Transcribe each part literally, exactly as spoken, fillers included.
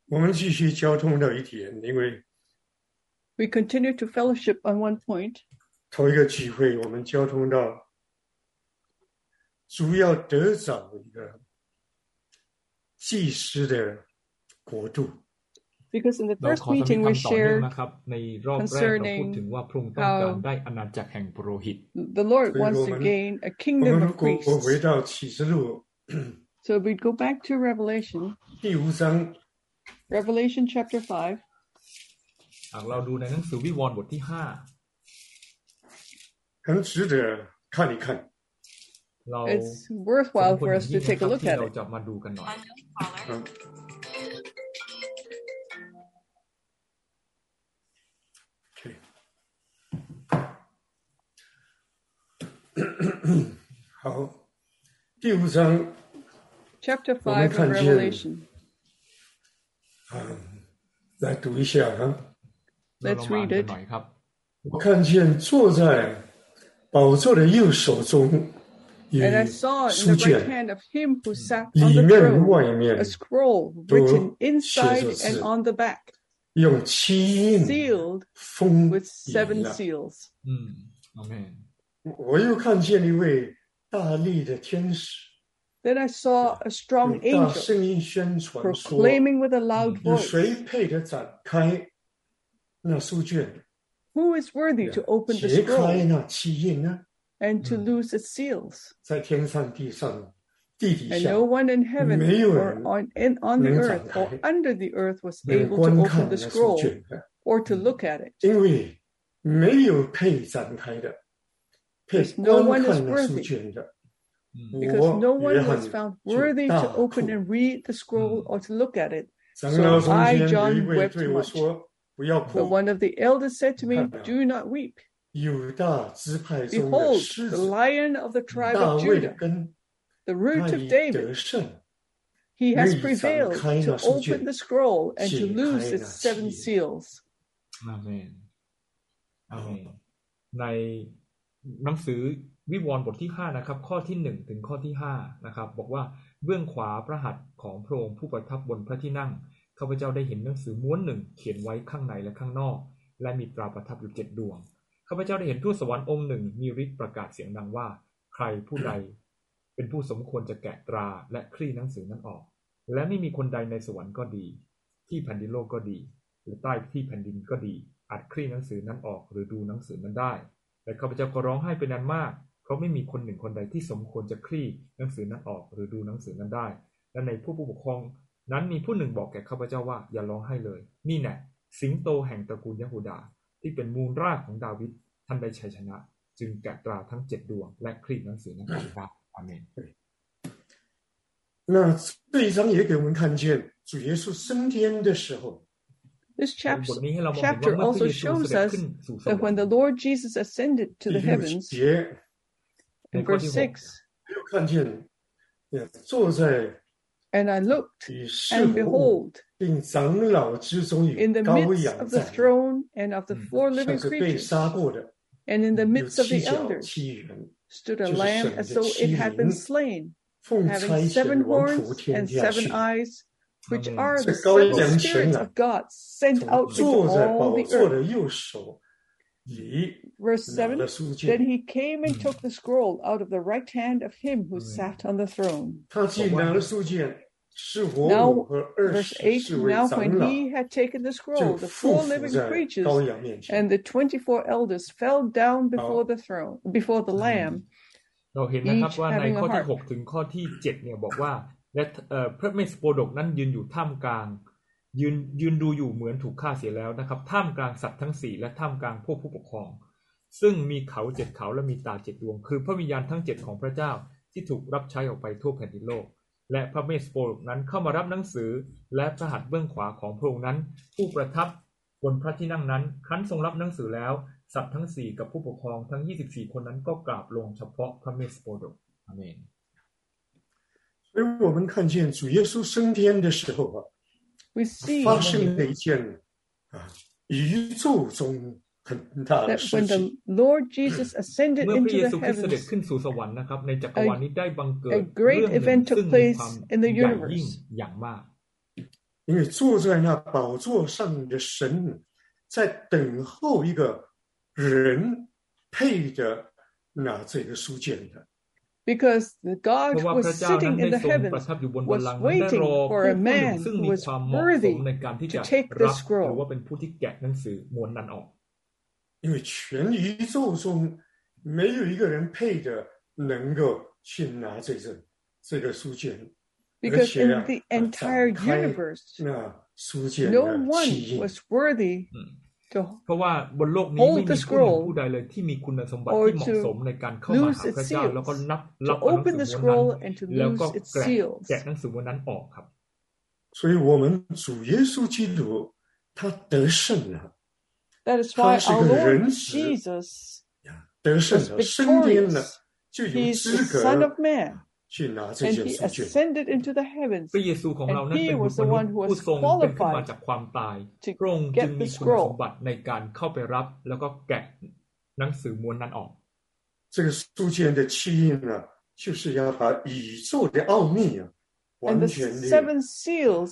我们继续交通到一点，因为 we continue to fellowship on one point. 头一个聚会我们交通到主要得着一个祭司的国度。 Because in the first meeting we shared concerning how the Lord wants to gain a kingdom of priests. 回到启示录 So we go back to Revelation. 第五章 Revelation chapter five. หากเราดูในหนังสือวิวรณ์บทที่ห้า很值得看一看。 It's worthwhile for us to take a look at เรา it. จะมาดูกันหน่อย好，第五章 Chapter five of Revelation. 来读一下哈。 Let's read it. 我看见坐在宝座的右手中有 And I saw in 书 the right 卷， hand of him who sat 里 on the 面外 throne 面 a scroll 都 written 写 inside 着字 and on the back, 用七印 sealed 封 with 印 seven 了。 seals. 嗯阿们我又看见一位大力的天使， Then I saw a strong 用大 angel 声音宣传说： proclaiming with a loud 有 voice, 谁配得展开那书卷， Who is worthy to open the 解开 scroll 那七印呢？ and to loose its seals? 在天上、地上、地底 And 下， no one in heaven 没有 or 人 on, in, on the 能 earth 展开 or under the earth was 能 able to 观 open 看 the 那书 scroll 卷的， or to look at it. 因为没有配展开的，配 Because no 观 one is 看那书 worthy. 卷的。 Because no 我约 one 翰 was found 就 worthy 大 to 哭 open and read the scroll or to look at it. 长老 So 中 I, 间有一 John, 位 wept 对我 much. 说：“不要 But 哭， one of the elders said to me, 看啊 Do not weep. 犹大支派中的 Behold, 狮 the 子， lion of the tribe 大 of 卫的 Judah, 根， the 他 root of 已 David. 得胜， He 可 has 以展 prevailed 开 to 那书 open 卷， the scroll and to 解 loose 开 its 那 seven 七 seals. อาเมนอาเมนในหนังสือวิวรณ์บทที่ห้านะครับข้อที่หนึ่งถึงข้อที่ห้านะครับบอกว่าเบื้องขวาพระหัตถ์ของพระองค์ผู้ประทับบนพระที่นั่งข้าพเจ้าได้เห็นหนังสือม้วนหนึ่งเขียนไว้ข้างในและข้างนอกและมีตราประทับอยู่เจ็ดดวงข้าพเจ้าได้เห็นทูตสวรรค์องค์หนึ่งมีฤทธิ์ประกาศเสียงดังว่าใครผู้ใดเป็นผู้สมควรจะแกะตราและคลี่หนังสือนั้นออกและไม่มีคนใดในสวรรค์ก็ดีที่แผ่นดินโลกก็ดีหรือใต้ที่แผ่นดินก็ดีอาจคลี่หนังสือนั้นออกหรือดูหนังสือนั้นได้แต่ข้าพเจ้าก็ร้องไห้เป็นอันมากเพราะไม่มีคนหนึ่งคนใดที่สมควรจะคลี่หนังสือนั้นออกหรือดูหนังสือนั้นได้และในผู้ปกครองนั้นมีผู้หนึ่งบอกแก่ข้าพเจ้าว่าอย่าร้องไห้เลยนี่แน่สิงโตแห่งตระกูลยะฮูดาที่เป็นมูลรากของดาวิดท่านได้ชัยชนะจึงแกะตราทั้งเจ็ดดวงและคลี่หนังสือนั้นออกครับอาเมน那这一章也给我们看见主耶稣升天的时候， This chapter, chapter also shows us that when the Lord Jesus ascended to the 第六 heavens, 节 in verse six, 又看见坐在 and I looked, 与世 and 人 behold, 并长老之中与 in the 羔 midst 羊 of the 在， throne and of the four 像 living 是被 creatures, 杀过的， and in the 有 midst of 七 the 角 elders, 七人， stood a 就是 lamb 神的 as though 七 it had been 灵， slain, 奉差 having 遣 seven 往普 horns 天 and 下 seven 去， eyes, which are 这 the 羔 seven 羊前 spirits 来， of God sent 从 out into 坐在 all 宝 the 座 earth. 的右手里 Verse 拿 seven, 了书 then 卷， he came and took the scroll out of the right hand of him who sat on the throne. 他既拿了书卷，是活 Now, 物和二 verse 十 eight, 四位 now 长 when 老 he had taken the 就 scroll, the 俯 four 伏 living 在 creatures 羔羊面前。 and the twenty-four elders fell down before the throne, before the Lamb, เราเห็นนะครับ each ว่าใน having ข้อ a ที่ harp. หกถึงข้อที่เจ็ดเนี่ยบอกว่าและเอ่อพระเมสโปดกนั้นยืนอยู่ท่ามกลางยืนยืนดูอยู่เหมือนถูกฆ่าเสียแล้วนะครับท่ามกลางสัตว์ทั้งสี่และท่ามกลางพวกผู้ปกครองซึ่งมีเขาเจ็ดเขาและมีตาเจ็ดดวงคือพระวิญญาณทั้งเจ็ดของพระเจ้าที่ถูกรับใช้ออกไปทั่วแผ่นดินโลกและพระเมสโปดกนั้นเข้ามารับหนังสือและพระหัตถ์เบื้องขวาของพระองค์นั้นผู้ประทับบนพระที่นั่งนั้นครั้นทรงรับหนังสือแล้วสัตว์ทั้งสี่กับผู้ปกครองทั้งยี่สิบสี่คนนั้นก็กราบลงเฉพาะพระเมสโปดกอาเมน所以我们看见主耶稣升天的时候啊， We see 发生了一件啊宇宙中很大的 that 事 when 情。 the Lord Jesus ascended เมื่อพระ into เย the ซูคริสต์เสด็จ heavens, ขึ้นสู่สวรรค์นะครับในจักรวาลนี้ได้บังเกิด a great เรื่องหนึ่ง event ซึ่ took งมี place ความ in the ใหญ่ยิ่ง universe. อย่างมาก因为坐在那宝座上的神在等候一个人配着拿这个书卷的。 Because the God who was sitting in the heavens was waiting for a man who was worthy to take the scroll. หรือว่าเป็นผู้ที่แกะหนังสือม้วนนั้นออก因为全宇宙中没有一个人配着能够去拿这个这个书卷。 Because in the entire universe, no one was worthy to เพราะว่าบนโลกนี้ไม่มีผู้หนึ่งผู้ใดเลยที่มีคุณสมบัติที่เหมาะสมในการเข้ามาหาพระเจ้าแล้วก็นับรับหนังสือนั้นแล้วก็แกะแกะหนังสือนั้นออกครับ所以我们主耶稣基督他得胜了。 That is why our Lord Jesus 得胜了，升天了，就有资格 Son of Man. 去拿这 And 件 he 书卷。 ascended into the heavens. พระเยซูของเรา And นั้น he เป็นบุ was ตร the มนุษ one ย์ who ผู้ was ทรงเป็นขึ้นมา qualified จากความตาย to พระองค์จึ get ง the มีคุณสม scroll. บัติในการเข้าไปรับแล้วก็แกะหนังสือม้วนนั้นออก这个书卷的起因呢，就是要把宇宙的奥秘啊，完 And the 全的 seven seals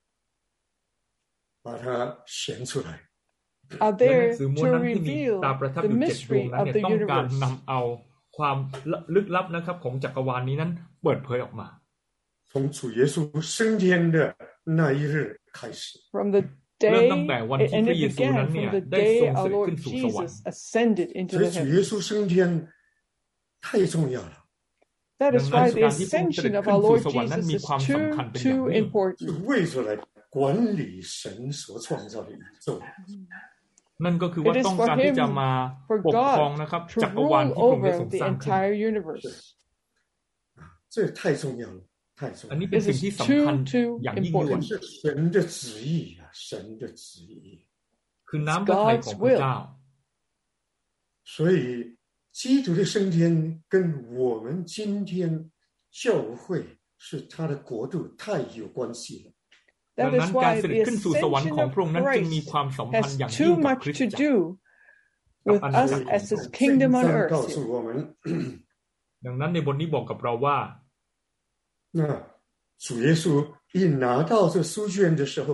把它显出来。 are และหนั there งสือม้วน to นั้นที่มี reveal ตาประทับอ the ยู่เจ็ดดวง mystery นั้น of เนี่ย the ต้องการ universe. นำเอาความลึกลับนะครับของจักรวาลนี้นั้นเปิดเผยออกมา从主耶稣升天的那一日开始 From the เริ่ม day, ตั้งแต่วันที่ and พระ it เยซูนั้น began เนี่ย from the ได้ทรง day เส our ด็จ Lord ขึ้นสู่สวรรค์ Jesus ascended into 所以 the 主耶 heavens. 稣升天太重要了。 That ดั is งนั้น why กา the รที่พระองค์เสด็ ascension จ of ขึ้น our สู่ Lord สวรรค์นั้น Jesus มี is ความ too, สำคัญเป็นอย่าง too ยิ่ง是 important. 为着来管理神所创造的宇宙。 นั่นก็คือว่า It is ต้อง for การที่ him, จะมา for ปกครอง God นะครับ to จักรวาล rule ที่พระองค์ได้ over ทรง the สร้างขึ้น entire universe. 这太重要了，太重อัน要นี้了。 เป็น This สิ่ง is ที่สำคัญ too, too อย่างยิ่งยวด important. 是神的旨意啊，神的旨意。 คือน้ำพระทัยของพระเจ้า所以基督的升天跟我们今天教会是他的国度太有关系了。 ดัง That นั้ is นการ why เสด็จ the ขึ้นสู่สวรรค์ ascension ของ of พระองค์นั้นจึงมี Christ ความสัมพันธ์อย่าง has ยิ่ง too กับ much คริส to ตจักร do with us as his kingdom on 这一章告 earth. 诉我们， ดังนั้นในบทนี้บอกกับเราว่า那主耶稣一拿到这书卷的时候，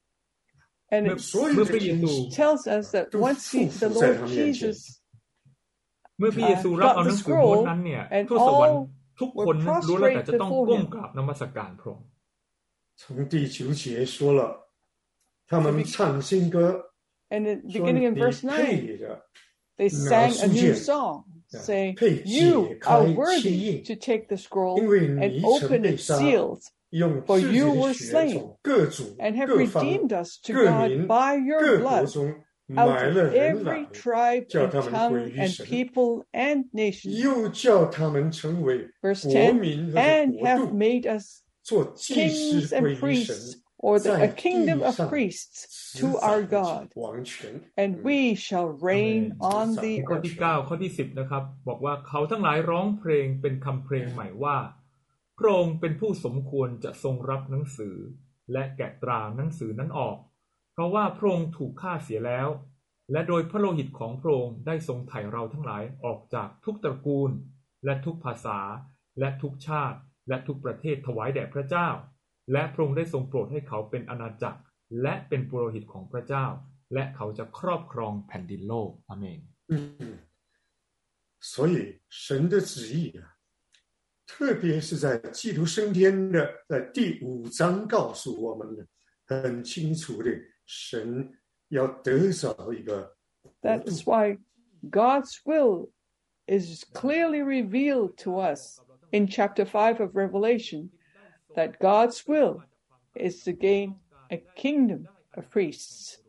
And เมื่อ it 所有เมื่อ的พระเย天ซู使 tells us that 都 once 匍 he, 匐 the 在 Lord 他面前。 Jesus เมื่อพระเยซูรับเอาหนังสือม้วนนั้นเนี่ย and ทั่วสวรรค์ all ทุกคนนั้น were รู้แล้วแต่จะ prostrate ต้อง before ก้ม him. กราบนมัสการพระองค์从第九节说了，他们唱新歌， And in 说 beginning in 你 verse nine, 配着 they sang a new Yeah. song, saying, Hey, You yeah, are kai worthy chi. to take the scroll 因为 and 你 open 曾被 its 杀， seals, 用 for 自己 you 的 were 血 slain 从各族、 and have 各方、 redeemed us to 各 God 民、 by your 各国 blood 中 out 买 of 了人来， every tribe 叫 and 他们归 tongue 于 and 神， people and nation. 又叫他们成为 Verse 国 ten, 民和 and 国 have 度， made us 做祭 kings 司 and 归于神， priests, or the, a 在 kingdom 地 of 上 priests 执 to our 掌 God, 王权。 and we shall reign on the ข้อ earth. ที่เก้าข้อที่สิบนะครับบอกว่าเขาทั้งหลายร้องเพลงเป็นคำเพลงใหม่ว่าพระองค์เป็นผู้สมควรจะทรงรับหนังสือและแกะตราหนังสือนั้นออกเพราะว่าพระองค์ถูกฆ่าเสียแล้วและโดยพระโลหิตของพระองค์ได้ทรงไถ่เราทั้งหลายออกจากทุกตระกูลและทุกภาษาและทุกชาติและทุกประเทศถวายแด่พระเจ้าและพระองค์ได้ทรงโปรดให้เขาเป็นอาณาจักรและเป็นปุโรหิตของพระเจ้าและเขาจะครอบครองแผ่นดินโลกอาเมน嗯，所以神的旨意啊，特别是在基督升天的在第五章告诉我们的很清楚的，神要得着一个国 That 度。 is why God's will is clearly revealed to us in chapter five of Revelation, that God's will is to gain a kingdom of priests.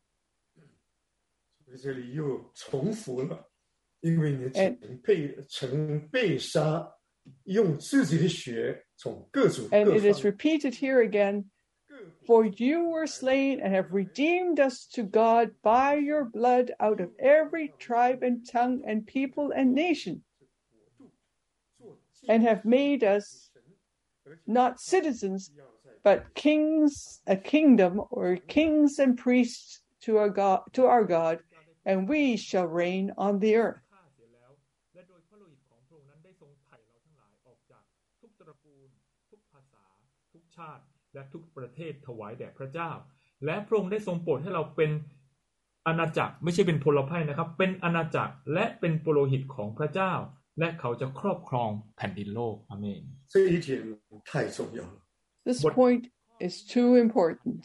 这里又重复了，因为你曾被曾被杀，用自己的血从各族 And 各 it is 方 repeated here again, for you were slain and have redeemed us to God by your blood out of every tribe and tongue and people and nation, and have made us not citizens, but kings, a kingdom, or kings and priests to our God, to our God, and we shall reign on the earth. และโดยพระโลหิตของพระองค์นั้นได้ทรงไถ่เราทั้งหลายออกจากทุกตระกูลทุกภาษาทุกชาติและทุกประเทศถวายแด่พระเจ้าและพระองค์ได้ทรงโปรดให้เราเป็นอาณาจักรไม่ใช่เป็นพลภัยนะครับเป็นอาณาจักรและเป็นปุโรหิตของพระเจ้าและเขาจะครอบครองแผ่นดินโลกอาเมน这一点太重要了 This point is too important.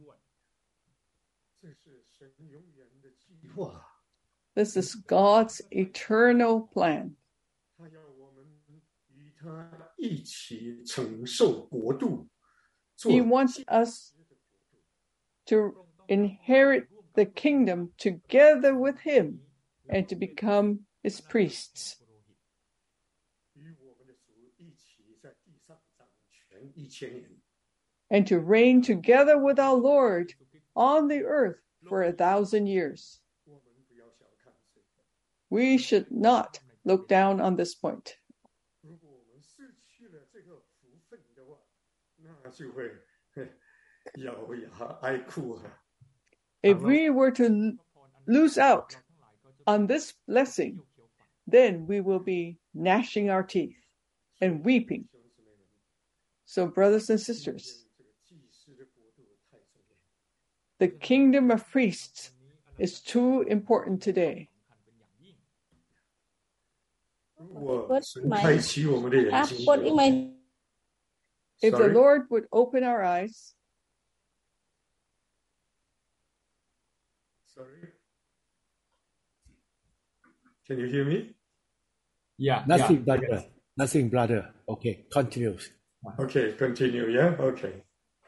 这是神永远的计划 This is God's eternal plan. 他要我们与他一起承受国度 He wants us to inherit the kingdom together with him and to become his priests. 与我们的主一起在地上掌权一千年 And to reign together with our Lord on the earth for a thousand years. 我们不要小看这个 We should not look down on this point. 如果我们失去了这个福分的话那就会咬牙哀哭啊 If we were to lose out on this blessing, then we will be gnashing our teeth and weeping. So, brothers and sisters, the kingdom of priests is too important today. 如果神开启我们的眼睛 If the Sorry? Lord would open our eyes, Sorry. Can you hear me? yeah Nothing, yeah. brother. Nothing, brother. Okay, continue. Okay, continue, yeah? Okay.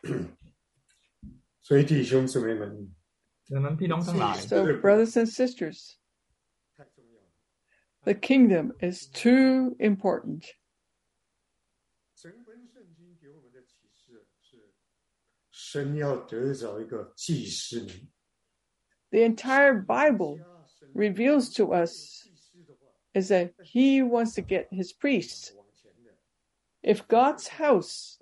所以弟兄姊妹们ดังนั้นพี่น้องทั้งหลาย so brothers and sisters, 太重要了 the kingdom is too important. 整本圣经给我们的启示是神要得着一个祭司名 The entire Bible reveals to us is that he wants to get his priests. If God's house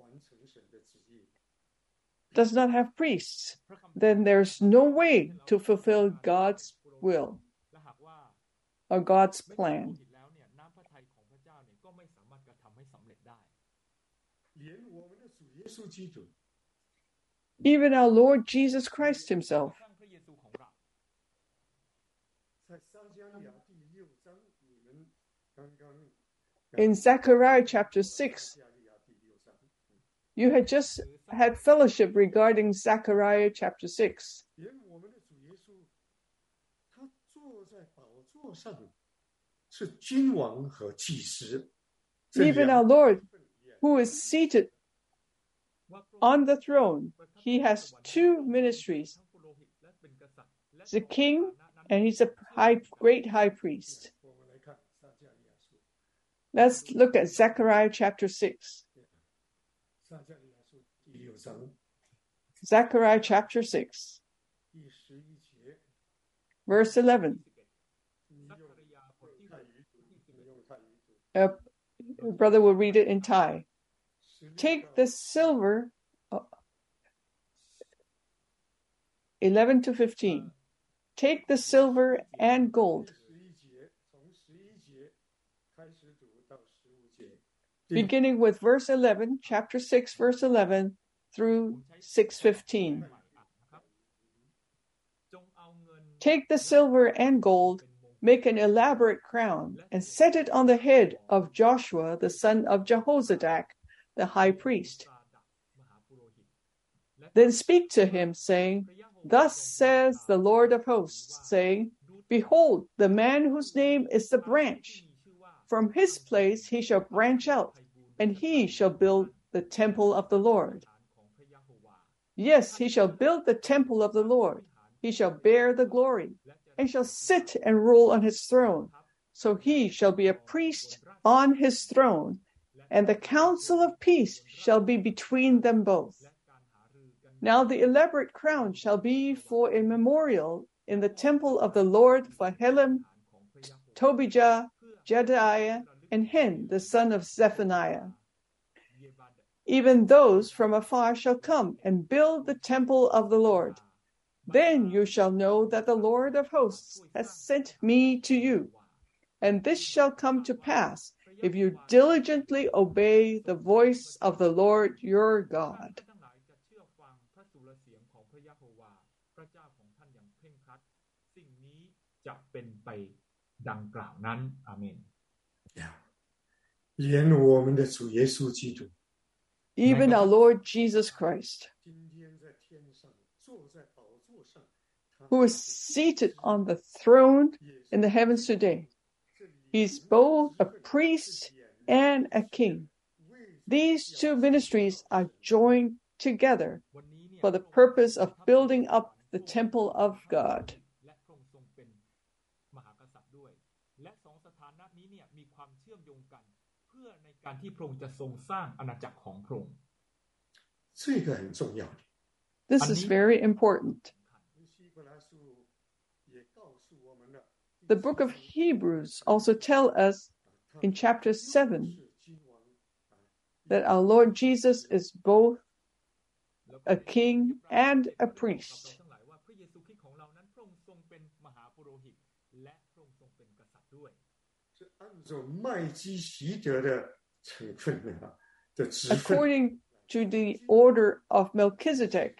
does not have priests, then there's no way to fulfill God's will or God's plan. 连我们的主耶稣基督 Even our Lord Jesus Christ himself, 在撒迦利亚第六章你们刚刚 in Zechariah chapter six, 撒迦利亚第六章 you had just had fellowship regarding Zechariah chapter six. 连我们的主耶稣他坐在宝座上是君王和祭司 Even our Lord, who is seated on the throne, he has two ministries. He's a king and he's a high, great high priest. 我们来看撒迦利亚书 Let's look at Zechariah chapter six. 撒迦利亚书第六章 Zechariah chapter six, 第十一节 verse eleven. 你用泰语读你用泰语读 Uh, brother will read it in Thai. Take the silver, uh, eleven to fifteen. Take the silver and gold, 十一节从十一节开始读到十五节 beginning with verse eleven, chapter six, verse eleven, through six fifteen. Take the silver and gold, make an elaborate crown, and set it on the head of Joshua, the son of Jehozadak, the high priest. Then speak to him, saying, Thus says the Lord of hosts, saying, Behold, the man whose name is the branch. From his place he shall branch out, and he shall build the temple of the Lord. Yes, he shall build the temple of the Lord. He shall bear the glory, and shall sit and rule on his throne. So he shall be a priest on his throne, and the counsel of peace shall be between them both. Now the elaborate crown shall be for a memorial in the temple of the Lord for Helem, Tobijah, Jedaiah, and Hen, the son of Zephaniah. Even those from afar shall come and build the temple of the Lord. Then you shall know that the Lord of hosts has sent me to you. And this shall come to pass if you diligently obey the voice of the Lord your God. สุรเสียงของพระยะโฮวาห์พระเจ้าของท่านอย่างเคร่งครัดสิ่งนี้จะเป็นไปดังกล่าวนั้นอาเมน连我们的主耶稣基督 Even our Lord Jesus Christ, 今天在天上坐在宝座上 who is seated on the throne in the heavens today, he is both a priest and a king. These two ministries are joined together for the purpose of building up the temple of God. และพระองค์ทรงเป็นมหากษัตริย์ด้วยและสองสถานะนี้เนี่ยมีความเชื่อมโยงกันเพื่อในการที่พระองค์จะทรงสร้างอาณาจักรของพระองค์这个很重要的 This is very important. 希伯来书也告诉我们了 The book of Hebrews also tells us in chapter seven that our Lord Jesus is both a king and a priest. ทั้งหลายว่าพระเยซูคริสต์ของเรานั้นพระองค์ทรงเป็นมหาปุโรหิตและพระองค์ทรงเป็นกษัตริย์ด้วย是按照麦基洗德的成分啊的职分 According to the order of Melchizedek,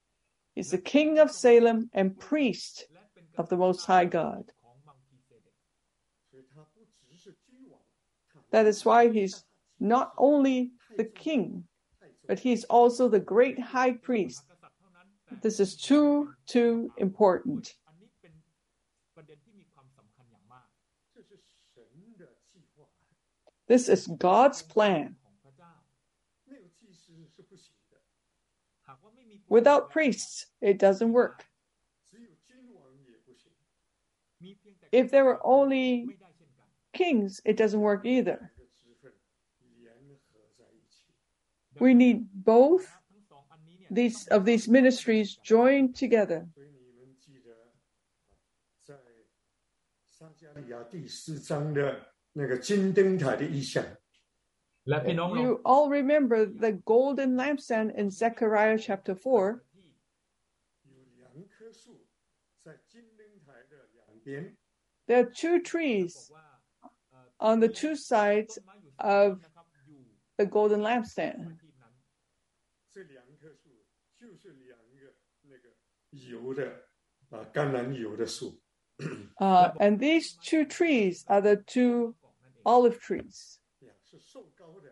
he's the king of Salem and priest of the Most High God. ของมังคีเซเดก所以他不只是君王 That is why he's not only the king, but he's also the great high priest. กษัตริย์เท่านั้นแต่ This is too, too important. อันนี้เป็นประเด็นที่มีความสำคัญอย่างมาก这是神的计划 This is God's plan. ของพระเจ้า没有祭司是不行的หากว่าไม่มี Without priests, it doesn't work. 只有君王也不行มีเพียงแต่ If there were only ไม่ได้เช่นกัน kings, it doesn't work either. 的职分联合在一起 We need both ทั้งสองอันนี้เนี่ย these of these ministries joined together. 所以你们记得在撒迦利亚第四章的那个金灯台的意象และพี่น้องลอง You all remember the golden lampstand in Zechariah chapter four. 有两棵树在金灯台的两边 There are two trees บอกว่าเอ่อ on the two sides ต้นไม้อยู่สองต้น of นะครับอยู่ the golden lampstand. ที่นั้น这两棵树就是两个那个油的啊橄榄油的树 Uh, and these two trees are the two olive trees. 呀是受膏的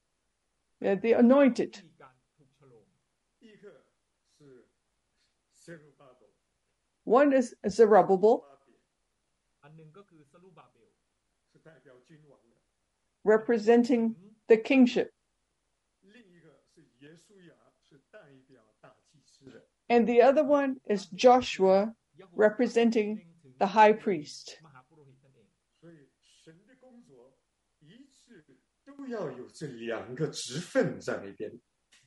They're the anointed. มีการถูกฉลอง一个是 Zerubbabel One is Zerubbabel, 巴比อันหนึ่งก็คือซะรุบาเบล是代表君王的 representing the kingship, 另一个是耶稣亚是代表大祭司的 and the other one is Joshua, representing the high priest. มหาปุโรหิตนั่นเอง所以神的工作一致都要有这两个职分在那边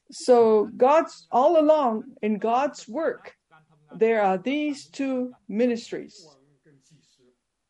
So God's all along in God's work, there are these two ministries: 王跟祭司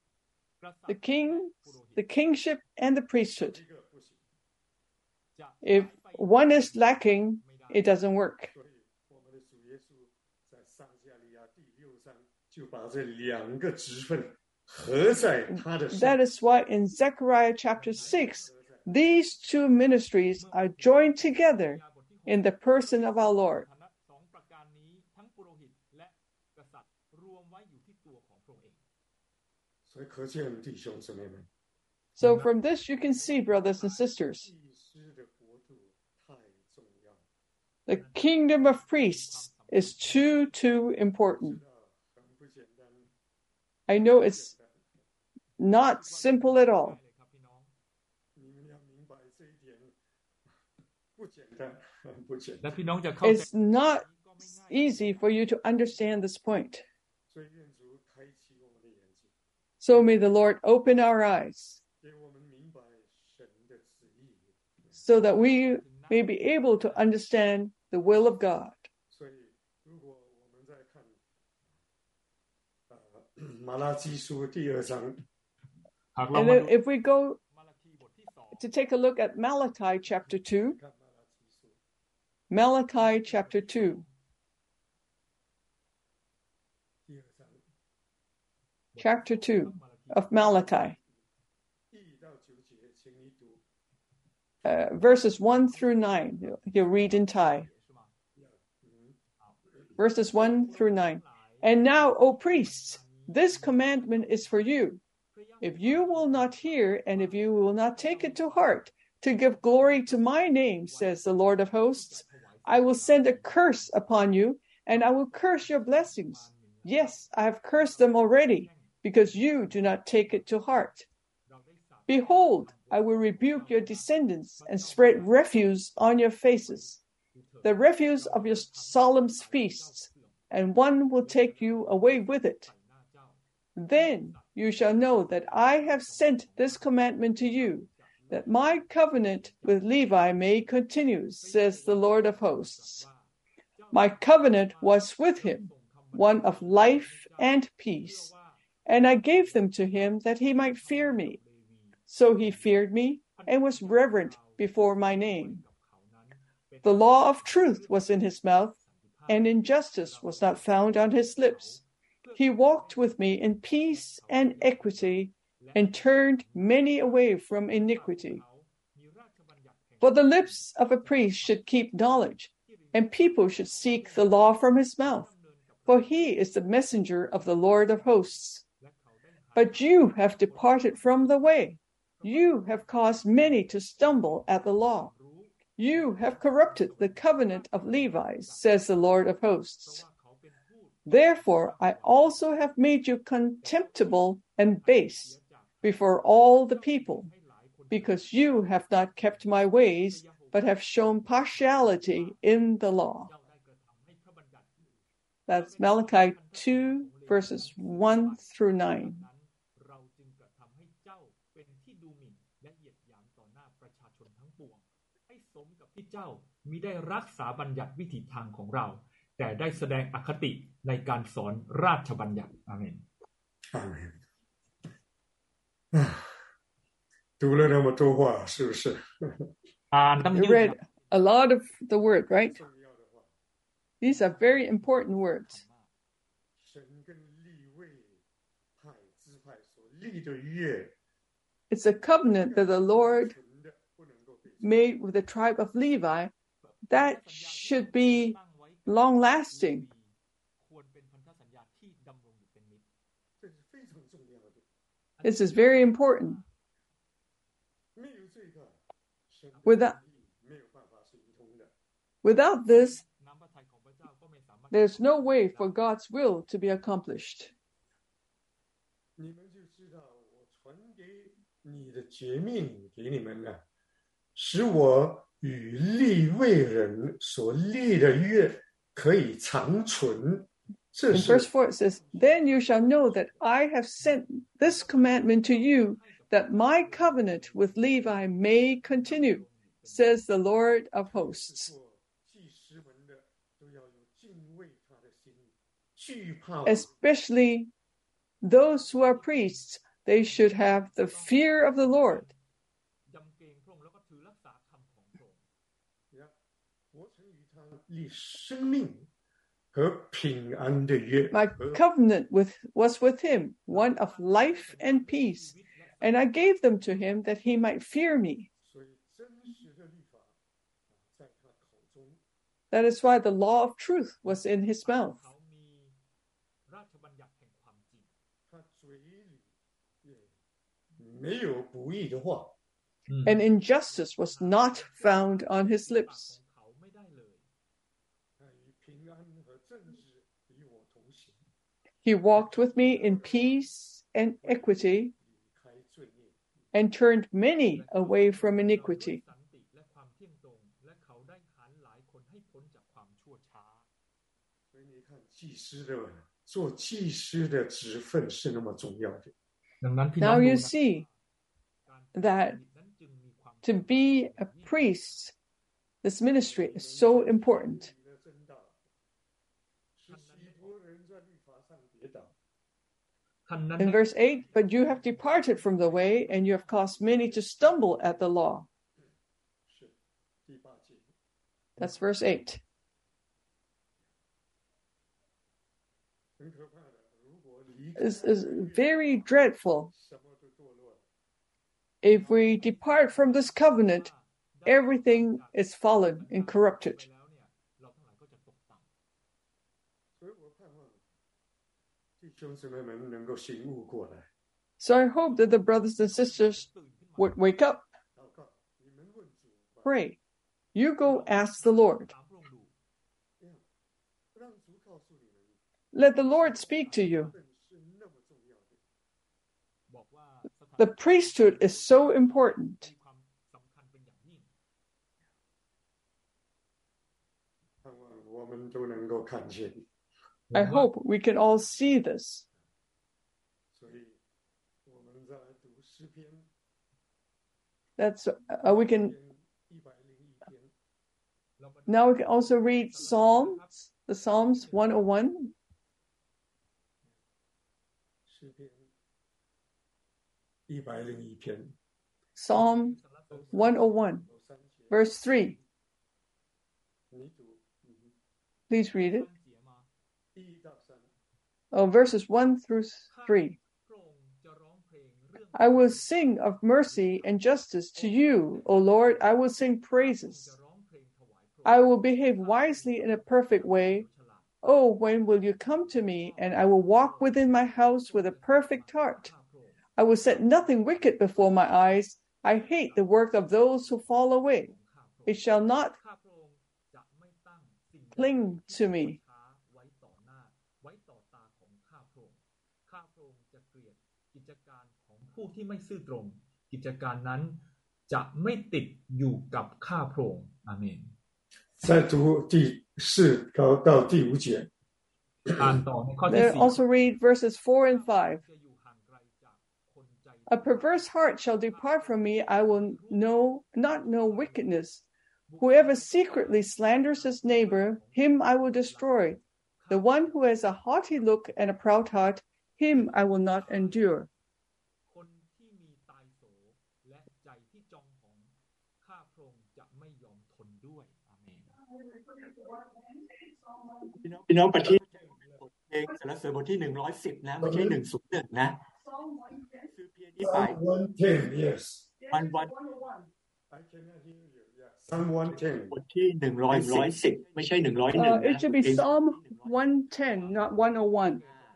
the king, the kingship, and the priesthood. 一个不行จะ If one is lacking, it doesn't work. 所以我们的主耶稣在撒迦利亚第六章就把这两个职分合在他的身 That is why in Zechariah chapter six, these two ministries are joined together in the person of our Lord. ฐานะสองประการนี้ทั้งปุโรหิตและกษัตริย์รวมไว้อยู่ที่ตัวของพระองค์เอง所以可见弟兄姊妹们 So from this you can see, brothers and sisters, 祭司的国度太重要 the kingdom of priests is too, too important. 知道很不简单 I know it's not simple at all. เลยครับพี่น้อง你们要明白这一点不简单不简และ单พี่น้องจะเข้าใจ It's not easy for you to understand this point. 所以愿主开启我们的眼睛 So may the Lord open our eyes 给我们明白神的旨意 so that we may be able to understand the will of God. 所以如果我们在看呃马拉基书第二章หากเรา And มา then ดู if we go มาราคีบทที่สอง to take a look at Malachi chapter two, 看马拉基书 Malachi chapter two, 第二章 chapter two of Malachi, 一到九节，请你读 uh, verses one through nine. You, you read in Thai. 是吗嗯เอา verses one through nine. And now, O priests, this commandment is for you. If you will not hear, and if you will not take it to heart, to give glory to my name, says the Lord of hosts, I will send a curse upon you, and I will curse your blessings. Yes, I have cursed them already, because you do not take it to heart. Behold, I will rebuke your descendants and spread refuse on your faces, the refuse of your solemn feasts, and one will take you away with it. Then you shall know that I have sent this commandment to you, that my covenant with Levi may continue, says the Lord of hosts. My covenant was with him, one of life and peace, and I gave them to him that he might fear me. So he feared me and was reverent before my name. The law of truth was in his mouth, and injustice was not found on his lips. He walked with me in peace and equity, and turned many away from iniquity. For the lips of a priest should keep knowledge, and people should seek the law from his mouth, for he is the messenger of the Lord of hosts. But you have departed from the way. You have caused many to stumble at the law. You have corrupted the covenant of Levi, says the Lord of hosts. Therefore, I also have made you contemptible and base before all the people, because you have not kept my ways, but have shown partiality in the law. That's Malachi two, verses one through nine. Amen. 读了那么多话，是不是？ You read a lot of the word, right? These are very important words. 神跟利未派支派所立的约， It's a covenant that the Lord made with the tribe of Levi that should be long-lasting. 这是非常重要的。 This is very important. 没有这个，神的 Without 旨意没有办法行通的。 Without this, there's no way for God's will to be accomplished. 你们就知道，我传给你的诫命给你们了，使我与利未人所立的约可以长存。这 In 是 verse four, it says, Then you shall know that I have sent this commandment to you, that my covenant with Levi may continue, says the Lord of hosts. 做祭司们的都要有敬畏他的心，惧怕我。 Especially those who are priests, they should have the fear of the Lord. 我曾与他立生命和平安的约。 My covenant with, was with him, one of life and peace, and I gave them to him that he might fear me. 所以真实的律法在他口中， That is why the law of truth was in his mouth. 他嘴里也没有不义的话。 And injustice was not found on his lips. 他以平安和正直与我同行， He walked with me in peace and equity, 离开罪孽。 and turned many away from iniquity. 所以你看，祭司的做祭司的职分是那么重要的。 ดังนั้นพี่น้อง Now ดู you นะ see that to be a priest, this ministry is so important. 你的真道，使许多人在律法上跌倒。 ท่านนั้น In verse eight, but you have departed from the way, and you have caused many to stumble at the law. 是第八节， That's verse eight. 很可怕的。如果离开 This is very dreadful. 什么都堕落了。 If we depart from this covenant, everything is fallen and corrupted. So I hope that the brothers and sisters would wake up, pray. You go ask the Lord. Let the Lord speak to you. The priesthood is so important. I hope we can all see this. That's uh, we can now we can also read Psalms, the Psalms one oh one. Psalm one oh one, verse three. Please read it. Oh, verses one through three. I will sing of mercy and justice to you, O Lord. I will sing praises. I will behave wisely in a perfect way. Oh, when will you come to me, and I will walk within my house with a perfect heart. I will set nothing wicked before my eyes. I hate the work of those who fall away. It shall not cling to me. Amen. 再读第四到第五节。 Then also read verses four and five. A perverse heart shall depart from me. I will know not know wickedness. Whoever secretly slanders his neighbor, him I will destroy. The one who has a haughty look and a proud heart, him I will not endure. You know, ประเทศเพลงสรรเสริญบทที่หนึ่งร้อยสิบนะไม่ใช่หนึ่งศูนย์หนึ่งนะคือเพียงที่ไป one ten yes วันวัน Psalm one ten บทที่หนึ่งร้อยสิบไม่ใช่หนึ่งร้อยหนึ่ง Uh, it should be Psalm one ten, not one oh one.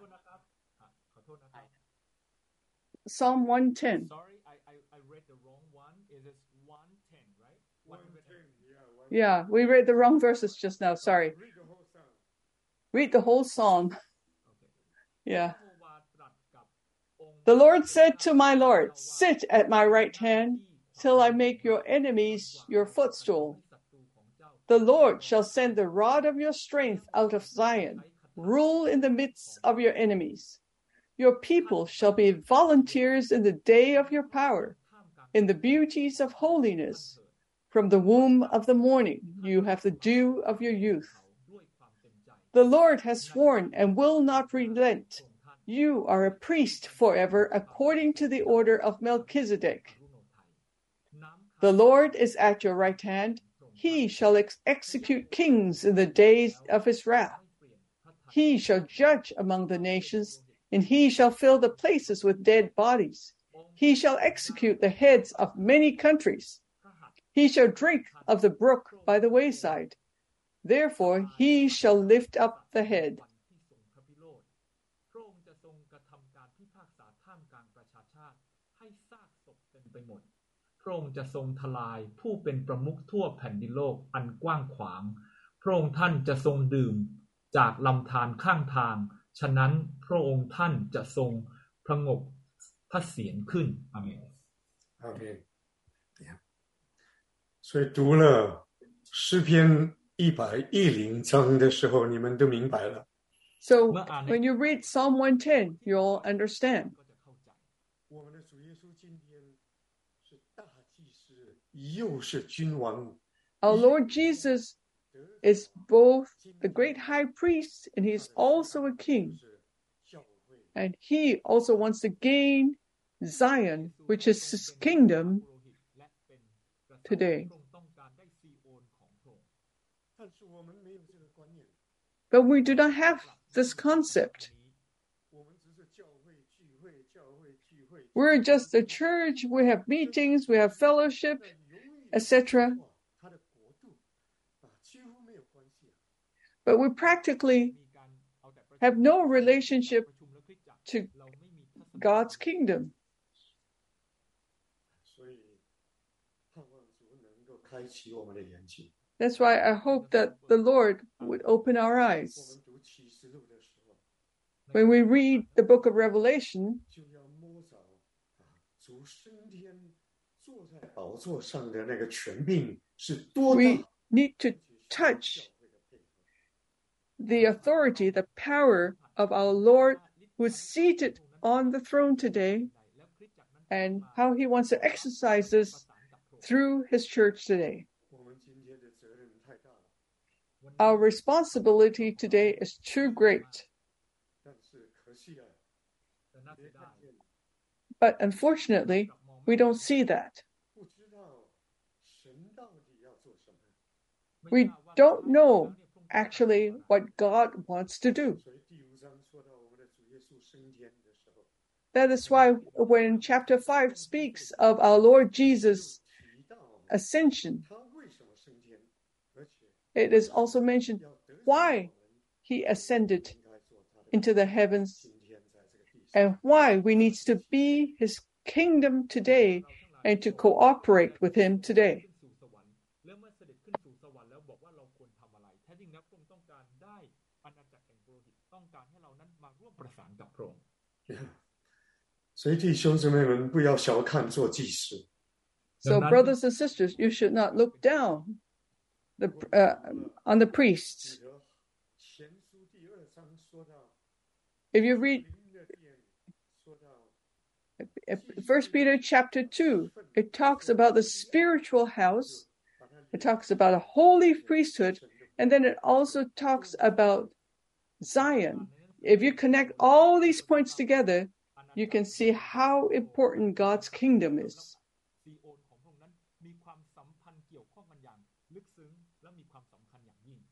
Psalm one ten. Sorry, I, I, I read the wrong one. It is one ten, right? one ten, yeah. Yeah, we read the wrong verses just now. Sorry. Read the whole psalm. Yeah. The Lord said to my Lord, sit at my right hand till I make your enemies your footstool. The Lord shall send the rod of your strength out of Zion, rule in the midst of your enemies. Your people shall be volunteers in the day of your power, in the beauties of holiness. From the womb of the morning you have the dew of your youth. The Lord has sworn and will not relent. You are a priest forever according to the order of Melchizedek. The Lord is at your right hand. He shall ex- execute kings in the days of his wrath. He shall judge among the nations, and he shall fill the places with dead bodies. He shall execute the heads of many countries. He shall drink of the brook by the wayside. Therefore he shall lift up the head. Amen. 所以读了诗篇一百一零章的时候，你们都明白了。 So when you read Psalm one ten, you'll understand. 我们的主耶稣今天是大祭司，又是君王。 Our Lord Jesus is both the great high priest and he is also a king. And he also wants to gain Zion, which is his kingdom today. But we do not have this concept. We're just a church, we have meetings, we have fellowship, et cetera. But we practically have no relationship to God's kingdom. 所以盼望主能够开启我们的眼睛。 That's why I hope that the Lord would open our 我 eyes. 们读启示录的时候， When we read the book of Revelation, 就要摸着啊，主升天坐在宝座上的那个权柄是多 we 大。 need to touch the authority, the power of our Lord who is seated on the throne today, and how he wants to exercise this through his church today. 我们今天的责任太大了， Our responsibility today is too great. 但是可惜啊，没看见， But unfortunately, we don't see that. 不知道神到底要做什么。 We don't know actually what God wants to do. 所以第五章说到我们的主耶稣升天的时候， That is why when chapter five speaks of our Lord Jesus' 提到 ascension, 他为什么升天，而且 it is also mentioned 要得着 why 我们 he ascended 应该做他的 into the heavens 今天在这个地上。 and why we need to be his kingdom today and to cooperate with him today. แล้วเมื่อเสด็จขึ้นสู่สวรรค์แล้วบอกว่าเราควรทำอะไรแท้จริงแล้วพระองค์ต้องการได้อาณาจักรแห่งโปรหิตต้องการให้เรานั้นมาร่วมประสานกับพระองค์所以弟兄姊妹们，不要小看做祭司。 So, brothers and sisters, you should not look down the, uh, on the priests. 彼得前书第二章说到， If you read 灵的殿说到， First Peter chapter two, it talks about the spiritual house, 把它 it talks about a holy priesthood, and then it also talks about Zion. If you connect all these points together, you can see how important God's kingdom is. ซีโอนของพระองค์นั้นมีความสัมพันธ์เกี่ยวข้องกันอย่างลึกซึ้งและมีความสำคัญอย่างยิ่ง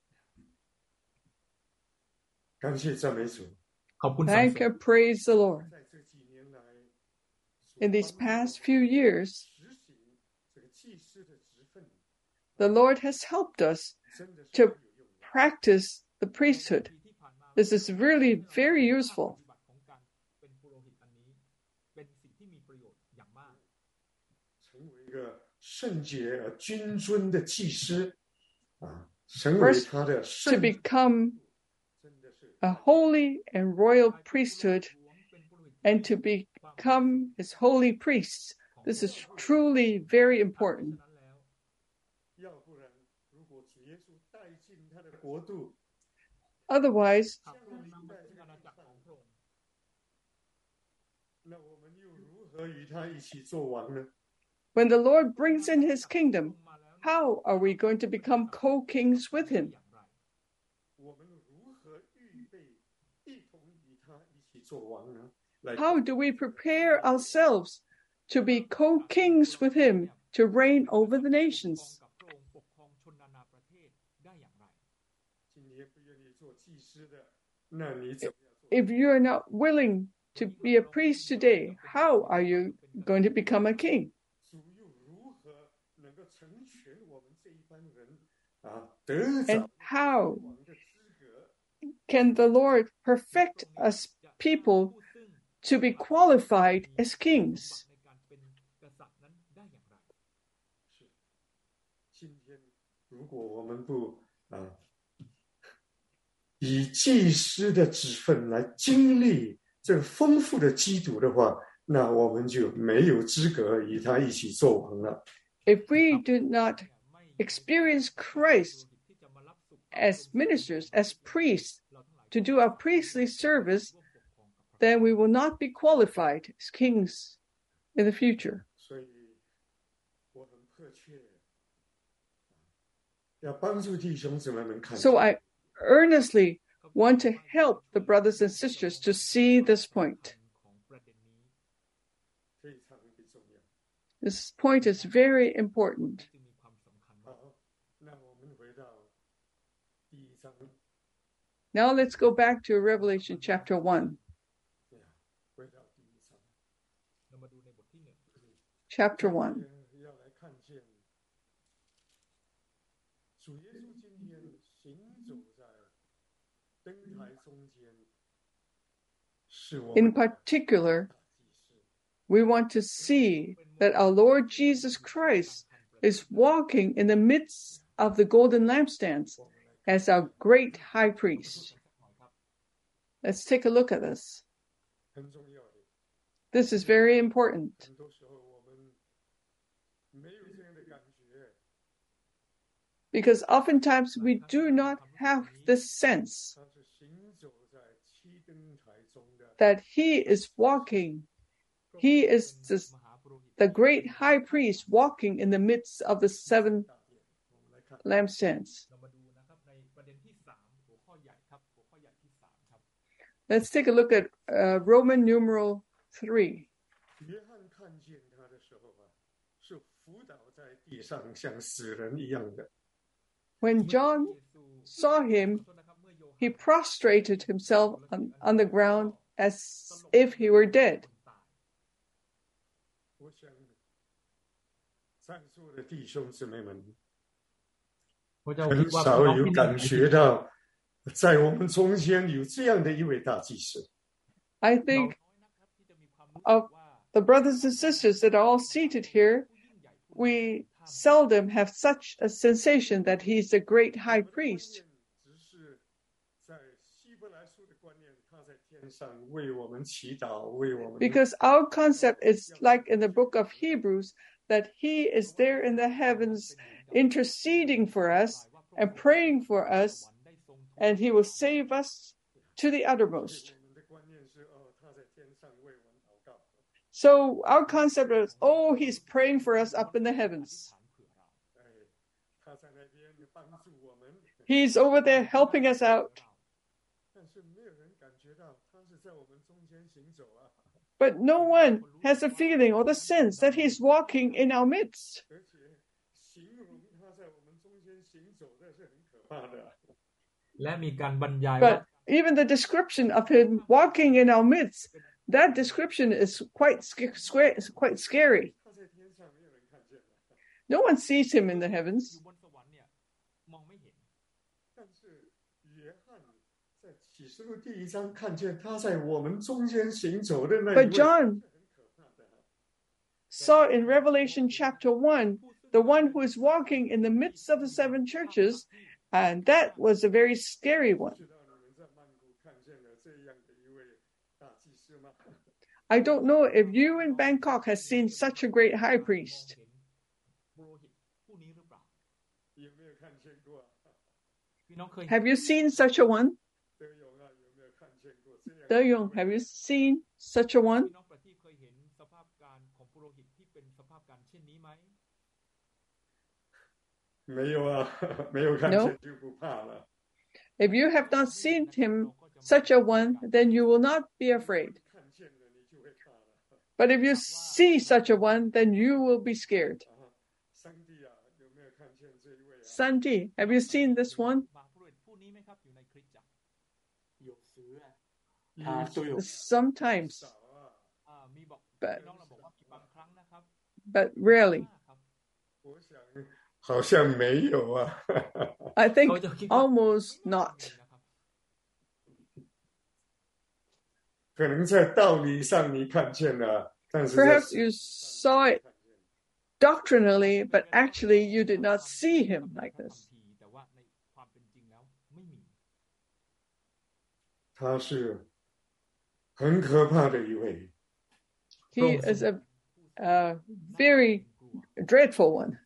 感谢赞美主， ขอบคุณสรร Thank เสริญ and praise the Lord. 在这几年来， In these past few years, 实行这个祭司的职分， the Lord has helped us 真的是 to 很有用的。 practice the priesthood. ที่ผ่านมา This is really very useful. ปฏิบัติของการเป็นปุโรหิตอันนี้เป็นสิ่งที่มีประโยชน์อย่างมาก成为一个圣洁而君尊的祭司啊，成为 First, 他的 To 圣， become 真的是 a holy and royal priesthood หลวงเป็นปุโรหิต and to become his holy priests. This is truly very important. นั้นแล้ว要不然，如果主耶稣带进他的国度， Otherwise, หากพระองค์นำมาซึ่งอาณาจักรของพระองค์那我们又如何与他一起做王呢？ when the Lord brings in his kingdom, how are we going to become co-kings with him? อย่างไร我们如何预备一同与他一起做王呢？来， How do we prepare ourselves to be co-kings with him to reign over the nations? กับพระองค์ปกครองชนนานาประเทศได้อย่างไร今天不愿意做祭司的，那你怎么样做？ If you are not willing to be a priest today, how are you going to become a king? 主又如何能够成全我们这一班人啊，得 And 着 how 王的资格？ can the Lord perfect us people to be qualified as kings? ในการเป็นกษัตริย์นั้นได้อย่างไร是，今天如果我们不啊，以祭司的职分来经历这个丰富的基督的话，那我们就没有资格与他一起做王了。 If we do not experience Christ ที่จะมารับสุข as ministers, as priests, เราทั้งหลาย to do our priestly service, ร่วมปกครองกับพระ then we will not be qualified as kings in the future. 所以我很迫切要帮助弟兄姊妹们看见 So I earnestly want to help the brothers and sisters to see this point. ของประเด็นนี้非常的重要。 This point is very important. จึงมีความสำคัญมาก好，那我们回到第一章， Now let's go back to Revelation chapter one. 对啊，回到第一章， เรามาดูในบทที่หนึ่ง Chapter one. 要来看见主耶稣今天行走在 In particular, we want to see that our Lord Jesus Christ is walking in the midst of the golden lampstands as our great high priest. Let's take a look at this. This is very important. Because oftentimes we do not have this sense that he is walking, he is the, the great high priest walking in the midst of the seven lampstands. Let's take a look at uh, Roman numeral three. When John saw him, he prostrated himself on, on the ground as if he were dead. I think of the brothers and sisters that are all seated here, we seldom have such a sensation that he's a great high priest. Because our concept is like in the book of Hebrews, that he is there in the heavens interceding for us and praying for us, and he will save us to the uttermost. So our concept is, oh, he's praying for us up in the heavens. He's over there helping us out. But no one has a feeling or the sense that he's walking in our midst. But even the description of him walking in our midst, that description is quite sc- quite scary. No one sees him in the heavens. But John saw in Revelation chapter one the one who is walking in the midst of the seven churches, and that was a very scary one. I don't know if you in Bangkok has seen such a great high priest. Have you seen such a one? De Yong, have you seen such a one? No. If you have not seen him, such a one, then you will not be afraid. But if you see such a one, then you will be scared. Santi, have you seen this one? Sometimes, but, but rarely. I think almost not. Perhaps you saw it doctrinally, but actually you did not see him like this. He is a, a very dreadful one.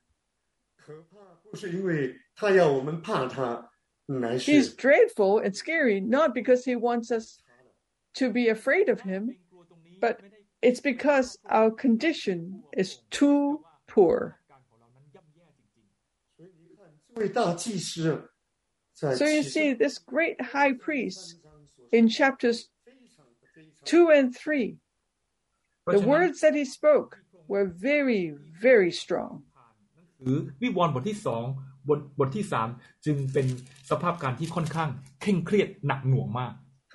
He's dreadful and scary, not because he wants us to be afraid of him, but it's because our condition is too poor. So you see, this great high priest in chapters two and three, the words that he spoke were very, very strong. หรือวิวรณ์บทที่สองบทบทที่สามจึงเป็นสภาพการที่ค่อนข้างเคร่งเครียดหนักหน่วงมาก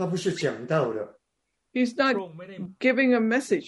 He's not giving a message.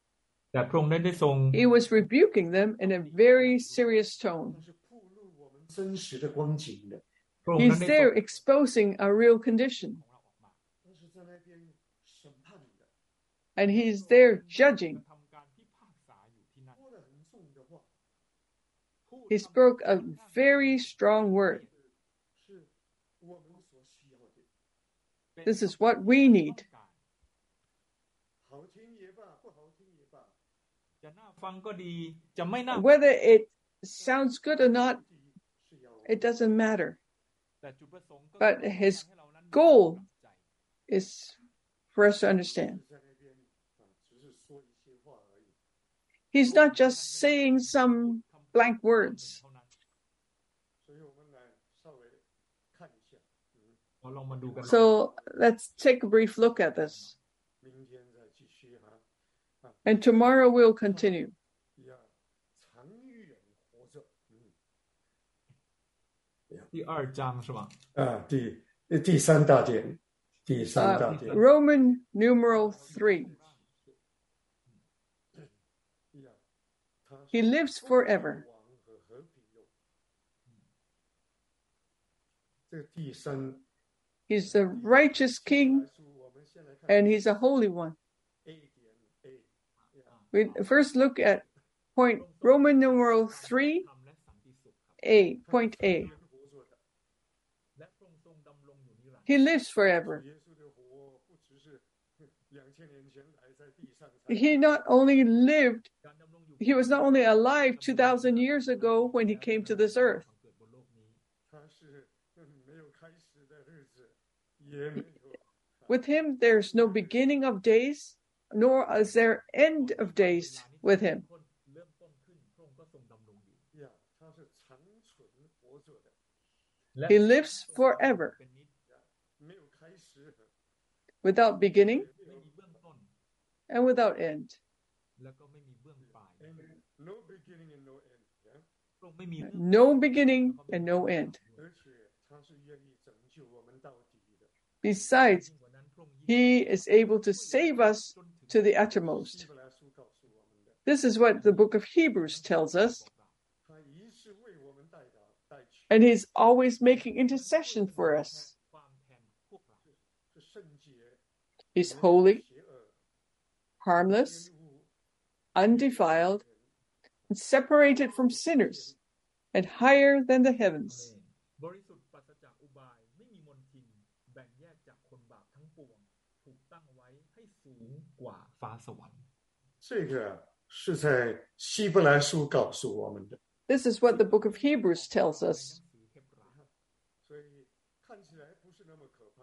แต่พระองค์ได้ทรง He was rebuking them in a very serious tone. 真实的光景的。 พระองค์นั้น He's ได้ there exposing our real condition, 他是在那边审判的， and He's there judging. ทำการพิพากษาอยู่ที่นั่น说了很重的话， He spoke a very strong word. 是我们所需要的。 This is what we need. 好听也罢，不好听也罢， จะน่าฟังก็ดีจะไม่น่า Whether it sounds good or not, 是要 it doesn't matter. แต่จุดประสงค์ก็ But คือ his ให้เรานั้น goal ตั้งใจ is for us to understand. 在那边啊，只是说一些话而已。 He's not just saying some blank words. เท่านั้น所以我们来稍微看一下，嗯， เราลองมาดูกัน So let's take a brief look at this. 明天再继续哈、啊， And tomorrow we'll continue. 要长远活着，嗯， ที่二章是吧啊，第第三大点，第三大 Uh, 点， Roman numeral three. 呀，他 He lives forever. 王和和平哟。这个第三 He's the righteous king 我们先来看 and he's a holy one. A 点 A，呀 We first look at point Roman numeral three ธรรมและสันติสุขครับ A, point A. 活着的。 และพระองค์ทรงดำรงอยู่นิรันดร์ He lives forever. 耶稣的活不只是两千年前来在地上才， He not only lived, การดำรงอยู่ he was not only alive two thousand years ago when he came to this earth. เกิดบนโลกนี้他是没有开始的日子，也没有 With him, there's no beginning of days, nor is there end of days with him. เริ่มต้นขึ้นพระองค์ก็ทรงดำรงอยู่呀，他是长存活着的， และ He lives forever, เป็นนิจ没有开始， without beginning ไม่มีเบื้องต้น and without end. แล้วก็ไม่มีเบื้องปลาย and no beginning and no end，呀， พระองค์ไม่มี No beginning and no end. 而且他是愿意拯救我们到底的。 Besides, ยิ่งกว่านั้นพระองค์ยิ่ง he is able to save us to the uttermost. 希伯来书告诉我们的， This is what the book of Hebrews tells us, 他一是为我们代祷代求， and he's always making intercession for us. ความแทนพวกเรา是圣洁、 He's holy, 邪恶、 harmless, 玷污、 undefiled, and separated from sinners, and higher than the heavens. บริสุทธิ์ปราศจากอุบายไม่มีมนทินแบ่งแยกจากคนบาปทั้งปวงถูกตั้งไว้ให้สูงกว่าฟ้าสวรรค์这个是在希伯来书告诉我们的， This is what the book of Hebrews tells us. 所以看起来不是那么可怕。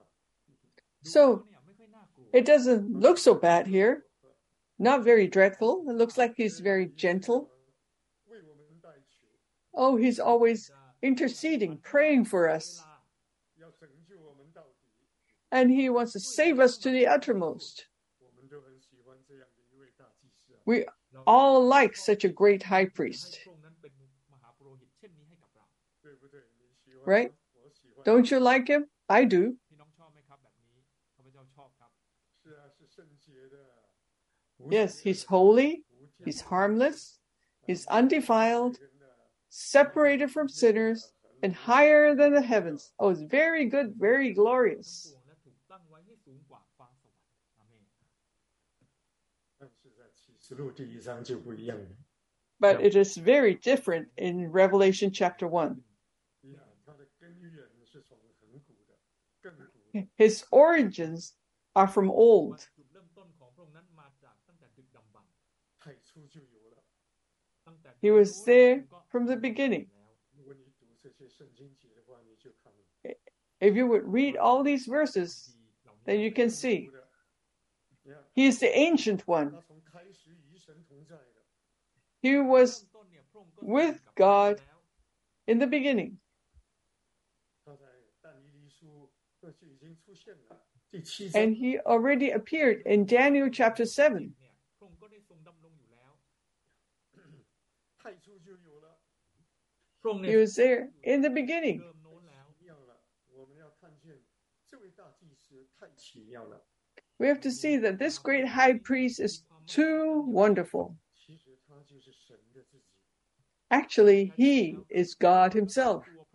So เนี่ยไม่ค่อยน่ากลัว it doesn't look so bad here, not very dreadful. It looks like he's very gentle. 为我们代求， Oh, he's always interceding, praying for us, 要拯救我们到底。 and he wants to save us to the uttermost. 我们都很喜欢这样的一位大祭司啊。 We all like such a great high ให้ priest, พระองค์นั้นเป็นมหาปุโรหิตเช่นนี้ให้กับเรา对不对？你喜欢吗 right? 我喜欢。 Don't you like him? I do. พี่น้องชอบไหมครับแบบนี้ข้าพเจ้าชอบครับ是啊，是圣洁的。 Yes, he's holy, he's harmless, he's undefiled, separated from sinners, and higher than the heavens. Oh, it's very good, very glorious. และถูกตั้งไว้ให้สูงกว่าฟ้าสวรรค์อาเมน但是在启示录第一章就不一样了。 But it is very different in Revelation chapter one. 呀，它的根源是从很古的，更古的。 His origins are from old. จุดเริ่มต้นของพระองค์นั้นมาจากตั้งแต่ดึกดำบรรพ์太初就有了。 ตั้งแต่ He was there from the beginning. 如果你读这些圣经节的话，你就看 If you would read all these verses, then you can see 古的。呀， he is the ancient 他 one. 从开始与神同在的， He เริ่ was มต้นเนี่ยพระองค์ก็ with อยู่กับเรา God แล้ว in the beginning. 他在但以理书这就已经出现了。第七章 And he already appeared in Daniel chapter seven. เนี่ยพระองค์ก็ได้ทรงดำรงอยู่แล้ว太初就有了。 พระองค์เนี่ He ย was there in the beginning. เริ่มโน้นแล้ว奇妙了，我们要看见这位大祭司太奇妙了。 We have to see that this great high priest is too wonderful. 其实他就是神的自己。 Actually, he is God himself. ตัว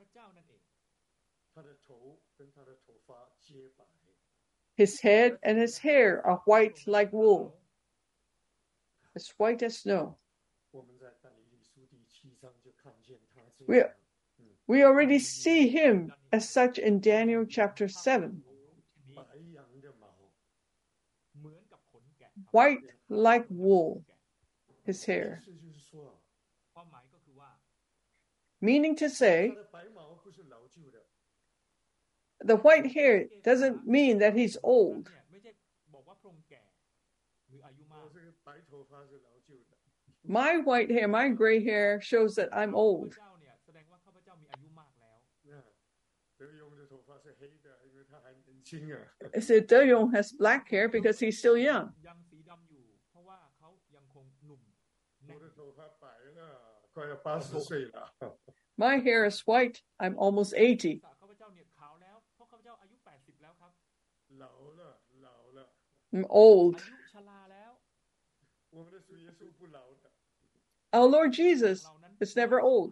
His head and his hair are white like wool, as white as snow. We, we already see him as such in Daniel chapter seven. White like wool, his hair. Meaning to say, the white hair doesn't mean that he's old. My white hair, my gray hair shows that I'm old. I said De Jong has black hair because he's still young. My hair is white. I'm almost eighty. I'm old. Our Lord Jesus is never old.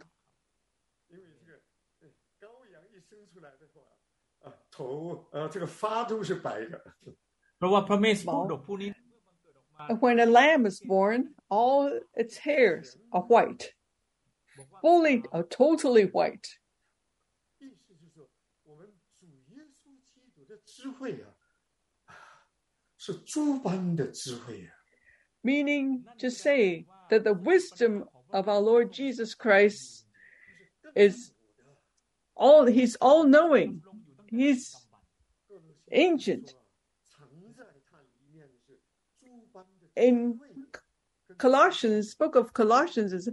When a lamb is born, all its hairs are white. Fully or totally white. Meaning to say that the wisdom of our Lord Jesus Christ is all, he's all-knowing. He's ancient. In Colossians, book of Colossians is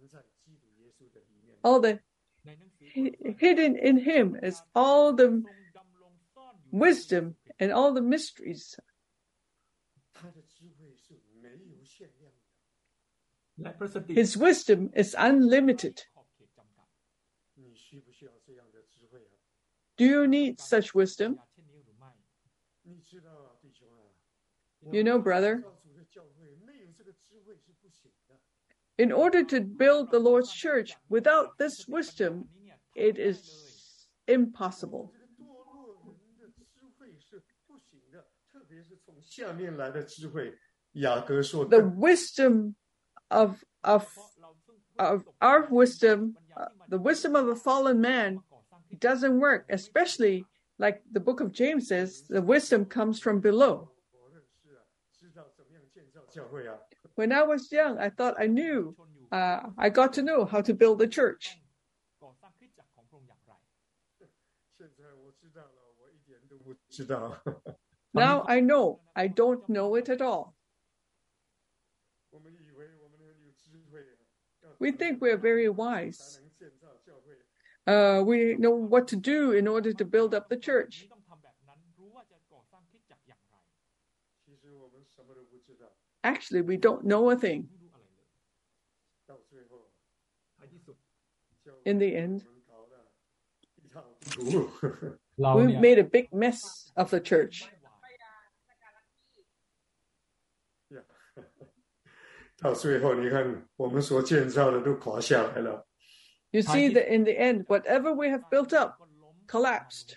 all the hidden in him is all the wisdom and all the mysteries. His wisdom is unlimited. Do you need such wisdom? You know, brother, in order to build the Lord's church without this wisdom, it is impossible. The wisdom of of of our wisdom, uh, the wisdom of a fallen man, doesn't work. Especially, like the book of James says, the wisdom comes from below. When I was young, I thought I knew. Uh, I got to know how to build a church. Now I know. I don't know it at all. We think we're very wise. Uh, we know what to do in order to build up the church. Actually, we don't know a thing. In the end, we made a big mess of the church. You see that in the end, whatever we have built up collapsed.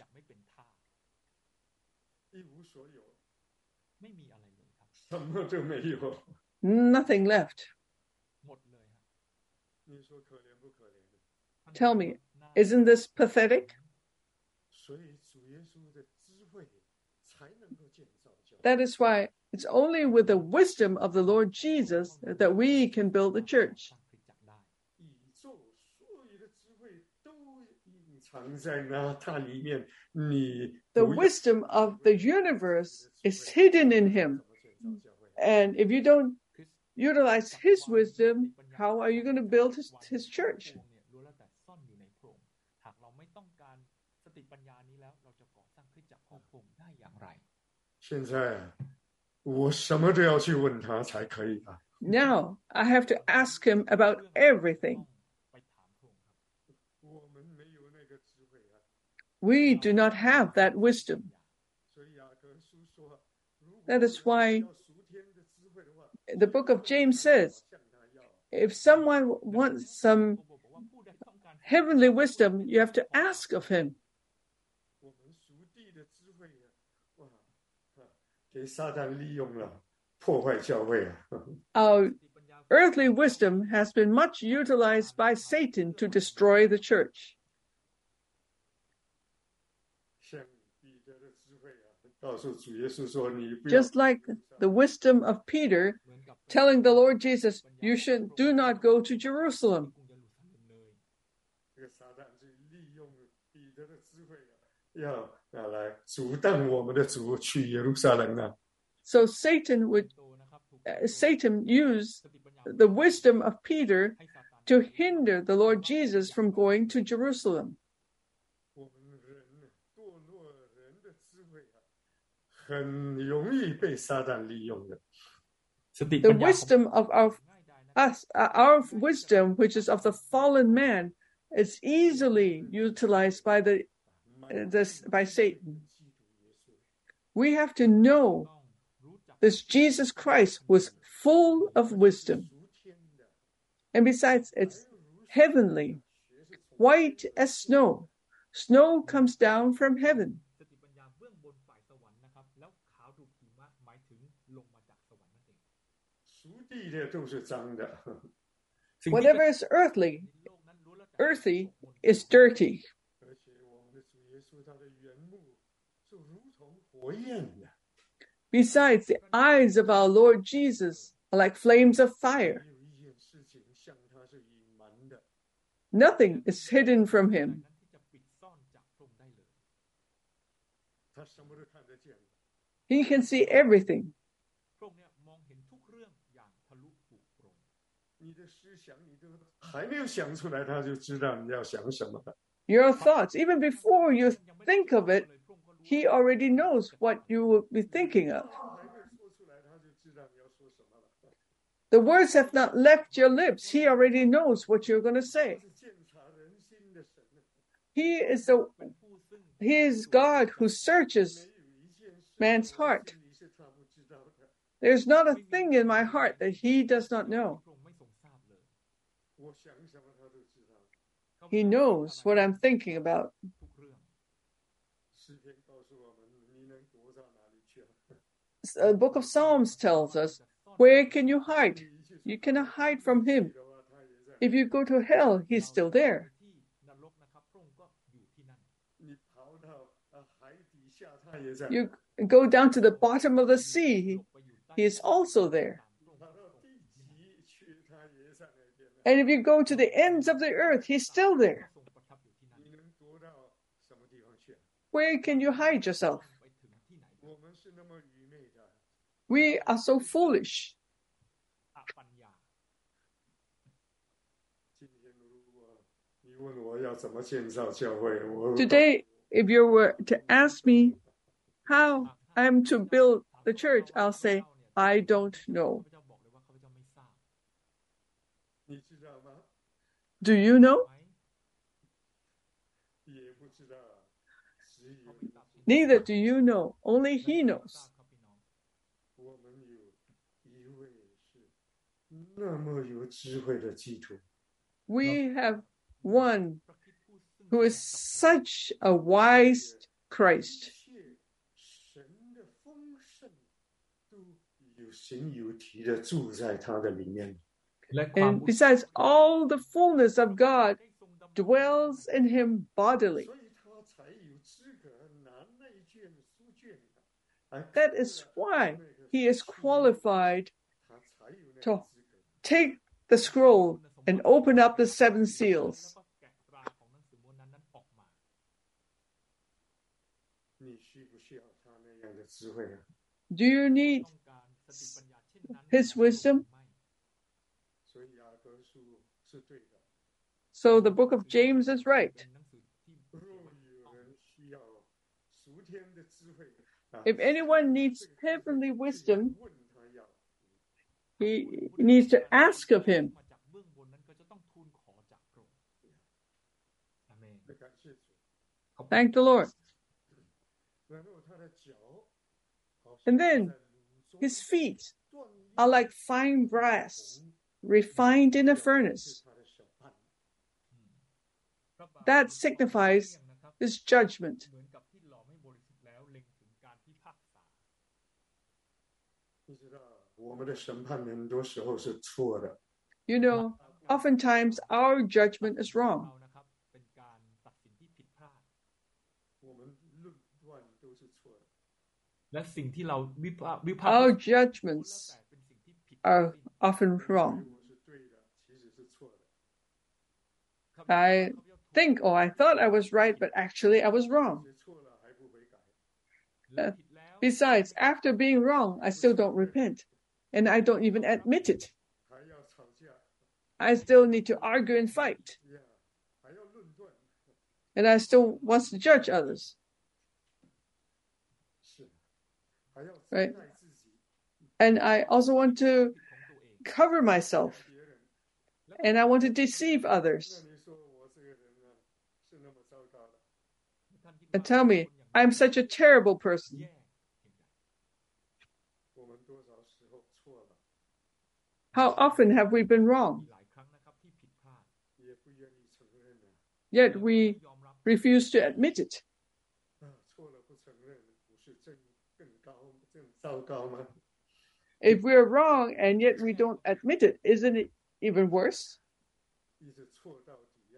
Nothing left. Tell me, isn't this pathetic? That is why it's only with the wisdom of the Lord Jesus that we can build the church. The wisdom of the universe is hidden in him. And if you don't utilize his wisdom, how are you going to build his, his church? Now I have to ask him about everything. We do not have that wisdom. That is why the book of James says, if someone wants some heavenly wisdom, you have to ask of him. 的智慧啊，哇，给撒旦利用了，破坏教会啊。 Our earthly wisdom has been much utilized by Satan to destroy the church. 像彼得的智慧啊，告诉主耶稣说：“你不要。” Just like the wisdom of Peter telling the Lord Jesus, you should do not go to Jerusalem. 这个撒旦就利用彼得的智慧啊，要拿来阻挡我们的主去耶路撒冷啊。 So Satan would, uh, Satan used the wisdom of Peter to hinder the Lord Jesus from going to Jerusalem. 我们人堕落人的智慧啊，很容易被撒旦利用的。 The wisdom of our us, uh, our wisdom, which is of the fallen man, is easily utilized by the, uh, this by Satan. We have to know this Jesus Christ was full of wisdom, and besides, it's heavenly, white as snow. Snow comes down from heaven. Whatever is earthly, earthy is dirty. Besides, the eyes of our Lord Jesus are like flames of fire. Nothing is hidden from him. He can see everything. Your thoughts, even before you think of it, he already knows what you will be thinking of. The words have not left your lips. He already knows what you're going to say. He is the He is God who searches man's heart. There's not a thing in my heart that he does not know. He knows what I'm thinking about. The book of Psalms tells us, where can you hide? You cannot hide from him. If you go to hell, he's still there. You go down to the bottom of the sea, he is also there. And if you go to the ends of the earth, he's still there. Where can you hide yourself? We are so foolish. Today, if you were to ask me how I'm to build the church, I'll say, I don't know. Do you know? Neither do you know. Only he knows. We have one who is such a wise Christ. And besides, all the fullness of God dwells in him bodily. That is why he is qualified to take the scroll and open up the seven seals. Do you need his wisdom? So the book of James is right. If anyone needs heavenly wisdom, he needs to ask of him. Thank the Lord. And then his feet are like fine brass, refined in a furnace. That signifies his judgment. 我们的审判很多时候是错的。 You know, oftentimes our judgment is wrong. เป็นการตัดสินที่ผิดพลาด我们论断都是错的。 และสิ่งที่เราวิพากษ์วิพากษ์ Our แล้ว judgments แต่เป็นสิ่งที่ผิด are often 以 wrong. 为我是对的，其实是错的。 I think, oh, I thought I was right, but actually I was wrong. 这错了还不悔改， และผิดแล้ว Besides, after being wrong, I still don't repent, and I don't even admit it. 还要吵架， I still need to argue and fight, 呀，还要论断， and I still want to judge others. 是，还要 Right. 遮盖自己， And I also want to ของตัวเอง cover myself, 别人。 and I want to deceive 那 others 你说我这个人呢，是那么糟糕的？ ท่านคิด and ว่า tell me คนอย่าง I'm such a terrible person. แย่我们多少时候错了， How often have we been มี wrong, หลายครั้งนะครับที่ผิดพลาด也不愿意承认呢。 yet ไม่ we ยอมรับ refuse to admit it? 啊，错了不承认，不是更更高更糟糕吗？ If we're wrong and yet we don't admit it, isn't it even worse? 一直错到底呀、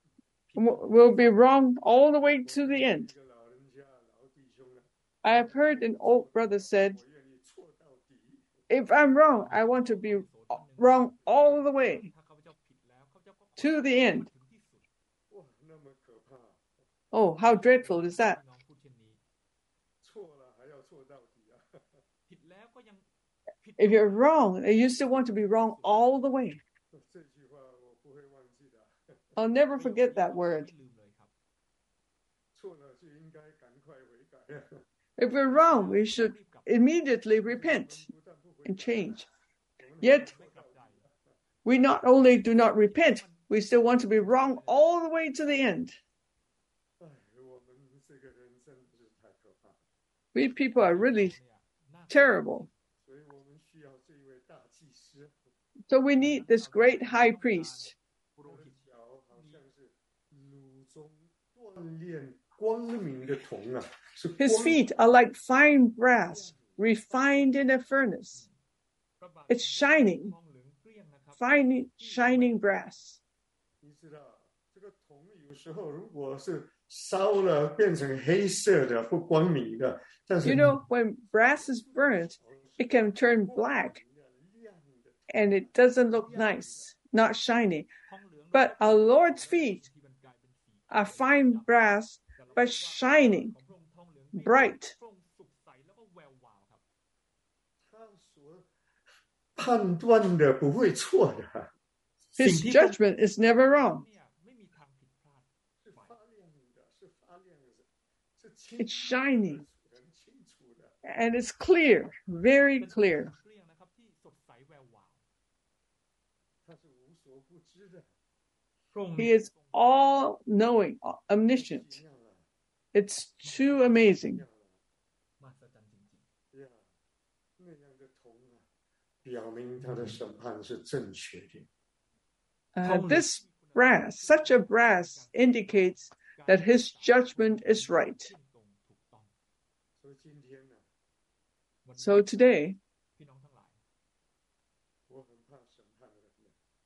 We'll be wrong all the way to the 一 end. 个老人家老弟兄啊， I have heard an old brother said, 我愿意错到底。 if I'm wrong, I want to be wrong all the way ถ้าข้าพเจ้าผิดแล้วข้าพเจ้าก็ขอ to the end. ถึงที่สุด哇，那么可怕！ Oh, how dreadful is that? พี่น้องพูดเช่นนี้错了还要错到底啊！ ผิดแล้วก็ยังผิด If you're wrong, you still want to be wrong all the way. 这句话我不会忘记的。 I'll never forget that word. ไม่ลืมเลยครับ错了就应该赶快悔改啊！ If we're wrong, we should immediately repent 不但不悔 and 改， change. 我们 Yet 错到底啊！ we not only do not repent, we still want to be wrong all the way to the end. 哎，我们这个人真的是太可怕了， We people are really เนี่ยน่า terrible. 所以我们需要这一位大祭司。 So we need this great high priest. ปุโร我的หิต脚好像是炉中锻炼光明的铜啊，是 His 光 feet are like fine brass, refined in a furnace. พระบาท It's shining, ทองเหลืองเกลี้ยงนะครับ fine, shining brass. 你知道这个铜有时候如果是烧了变成黑色的不光明的，但是 You know, when brass is burnt, it can turn black 亮的， and it doesn't look nice, not shiny. ทองเหลือง But our Lord's feet ที่มันกลายเป็นสี are fine brass, but shining, ของพระองค์ทองเหลือง bright. พระองค์สุขใสแล้วก็แวววาวครับ他所判断的不会错的， His สิ่งที่ judgment is never wrong. เนี่ยไม่มีทางผิดพลาด是发亮的，是发亮的，是清 It's shining 很清楚的。 and it's clear, very เป็น clear. เกลี้ยงนะครับที่สดใสแวววาว他是无所不知的， พระองค์ He is all knowing, 奇 omniscient. 妙了， It's too amazing. 妙了มหัศจรรย์จริง呀！那样的铜啊，表明他的审判是正确的。 Uh, this brass, such a brass, indicates that his judgment is right. ๆเที่ยงตรงถูกต้อง所以今天呢， วันนี้ So today, พี่น้องทั้งหลาย我很怕审判的人。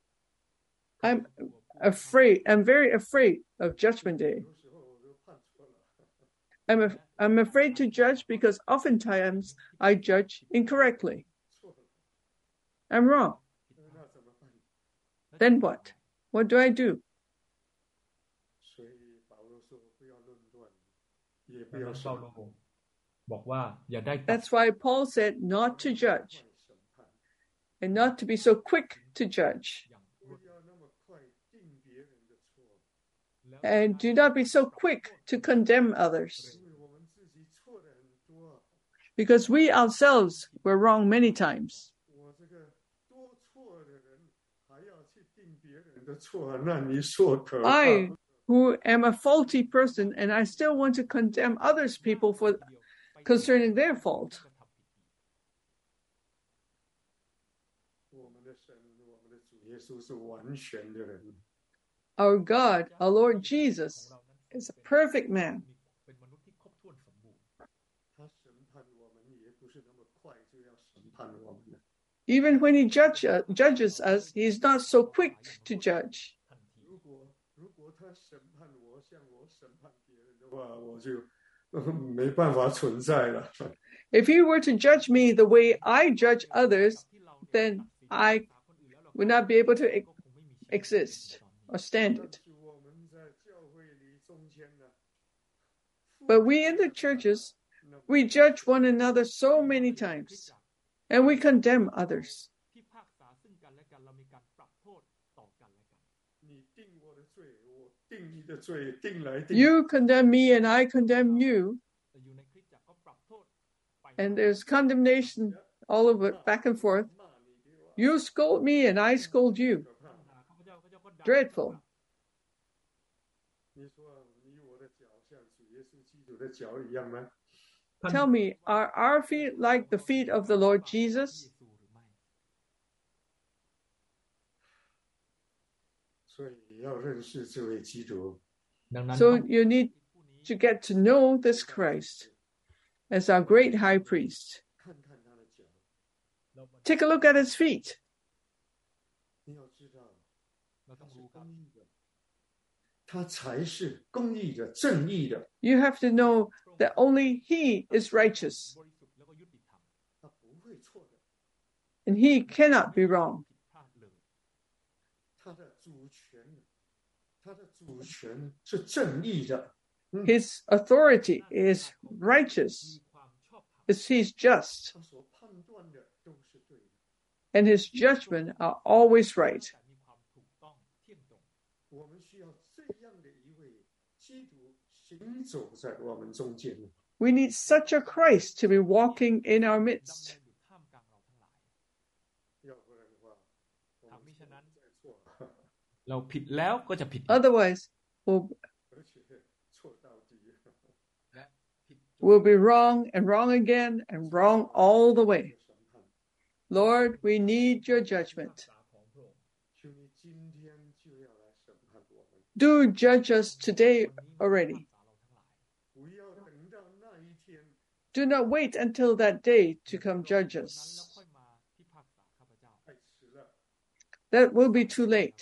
I'm afraid, I'm very afraid of Judgment Day. 有时候我都判错了， I'm, af- I'm afraid to judge because oftentimes I judge incorrectly. 错了， I'm wrong. 那怎么办？ Then what? What do I do? 所以保罗说不要论断，也不ดัง要นั้น审เปาโล判， บอกว่าอย่าได้ตัด That's why Paul said not to judge 快审判， and not to be so quick to judge อย่างร不วด要那么快定别人的错， แล้ว and do not be so quick to condemn others 因为我们自己错的很多。 because we ourselves were wrong many times. 我这个多错的人还要去定别人的错，那你说可怕？ I, who am a faulty person, and I still want to condemn others people for concerning their fault. 我们的神，我们的主耶稣是完全的人， Our God, our Lord Jesus, is a perfect man. เป็นมนุษย์ที่ครบถ้วนสมบูรณ์他审判我们也不是那么快就要审判我们的。 Even when he judge, uh, judges us, he is not so quick to judge. 如果如果他审判我像我审判别人的话，我就呃没办法存在了。 If he were to judge me the way I judge others, then I would not be able to ex- exist or stand it. 是我们在教会里中间呢， But we in the churches, we judge one another so many times, and we condemn others. พิพากษาซึ่งกันและกันเรามีการปรับโทษต่อกันและกัน你定我的罪，我定你的罪，定来定去。 You condemn me and I condemn you, แต่อยู่ในคริสตจักรก็ปรับโทษไป and there's condemnation all over back and forth. 骂你给我 You scold me and I scold you. 可怕。 ข้าพเจ้าข้าพเจ้าก็ด่า Dreadful. 你说你我的脚像主耶稣基督的脚一样吗？ ท่าน Tell me, are our feet like the feet of the Lord Jesus? 所以要认识这位基督， ดังนั้น So you need to get to know this Christ as our great high priest. 看看他的脚， Take a look at his feet. 你要知道เราต้他อง是รู้ครับ公义的，他才是公义的、正义的， You have to know that only he is righteous บริสุทธิ์แล้วก็ยุติธรรม他不会错的。 and he cannot be wrong. ผิดพลาดเลย他的主权，他的主权是正义的， His authority is righteous, มีความชอบธรรม is he's just, 他所判断的都是对的。 and his judgment are always right. แต่มีความถูกต้องเที่ยงตรง我们需要这样的一位基督行走在我们中间。 We need such a Christ to be walking in our ดำเนิ midst. นอยู่ท่ามกลางเราทั้งหลาย要不然的话，我们错了再错， เราผิดแล้วก็จะผิด Otherwise, we'll, 而且错到底。 และผิด we'll be wrong and wrong again and wrong all the way. 审判， Lord, we need your judgment. ษาของพระองค์求你今天就要来审判我们， Do judge us today already. 不要等到那一天 Do not wait until that day to come judge นั้นแล้ว us. ค่อยมาพิพากษาข้าพเจ้า太迟了。 That will be too late.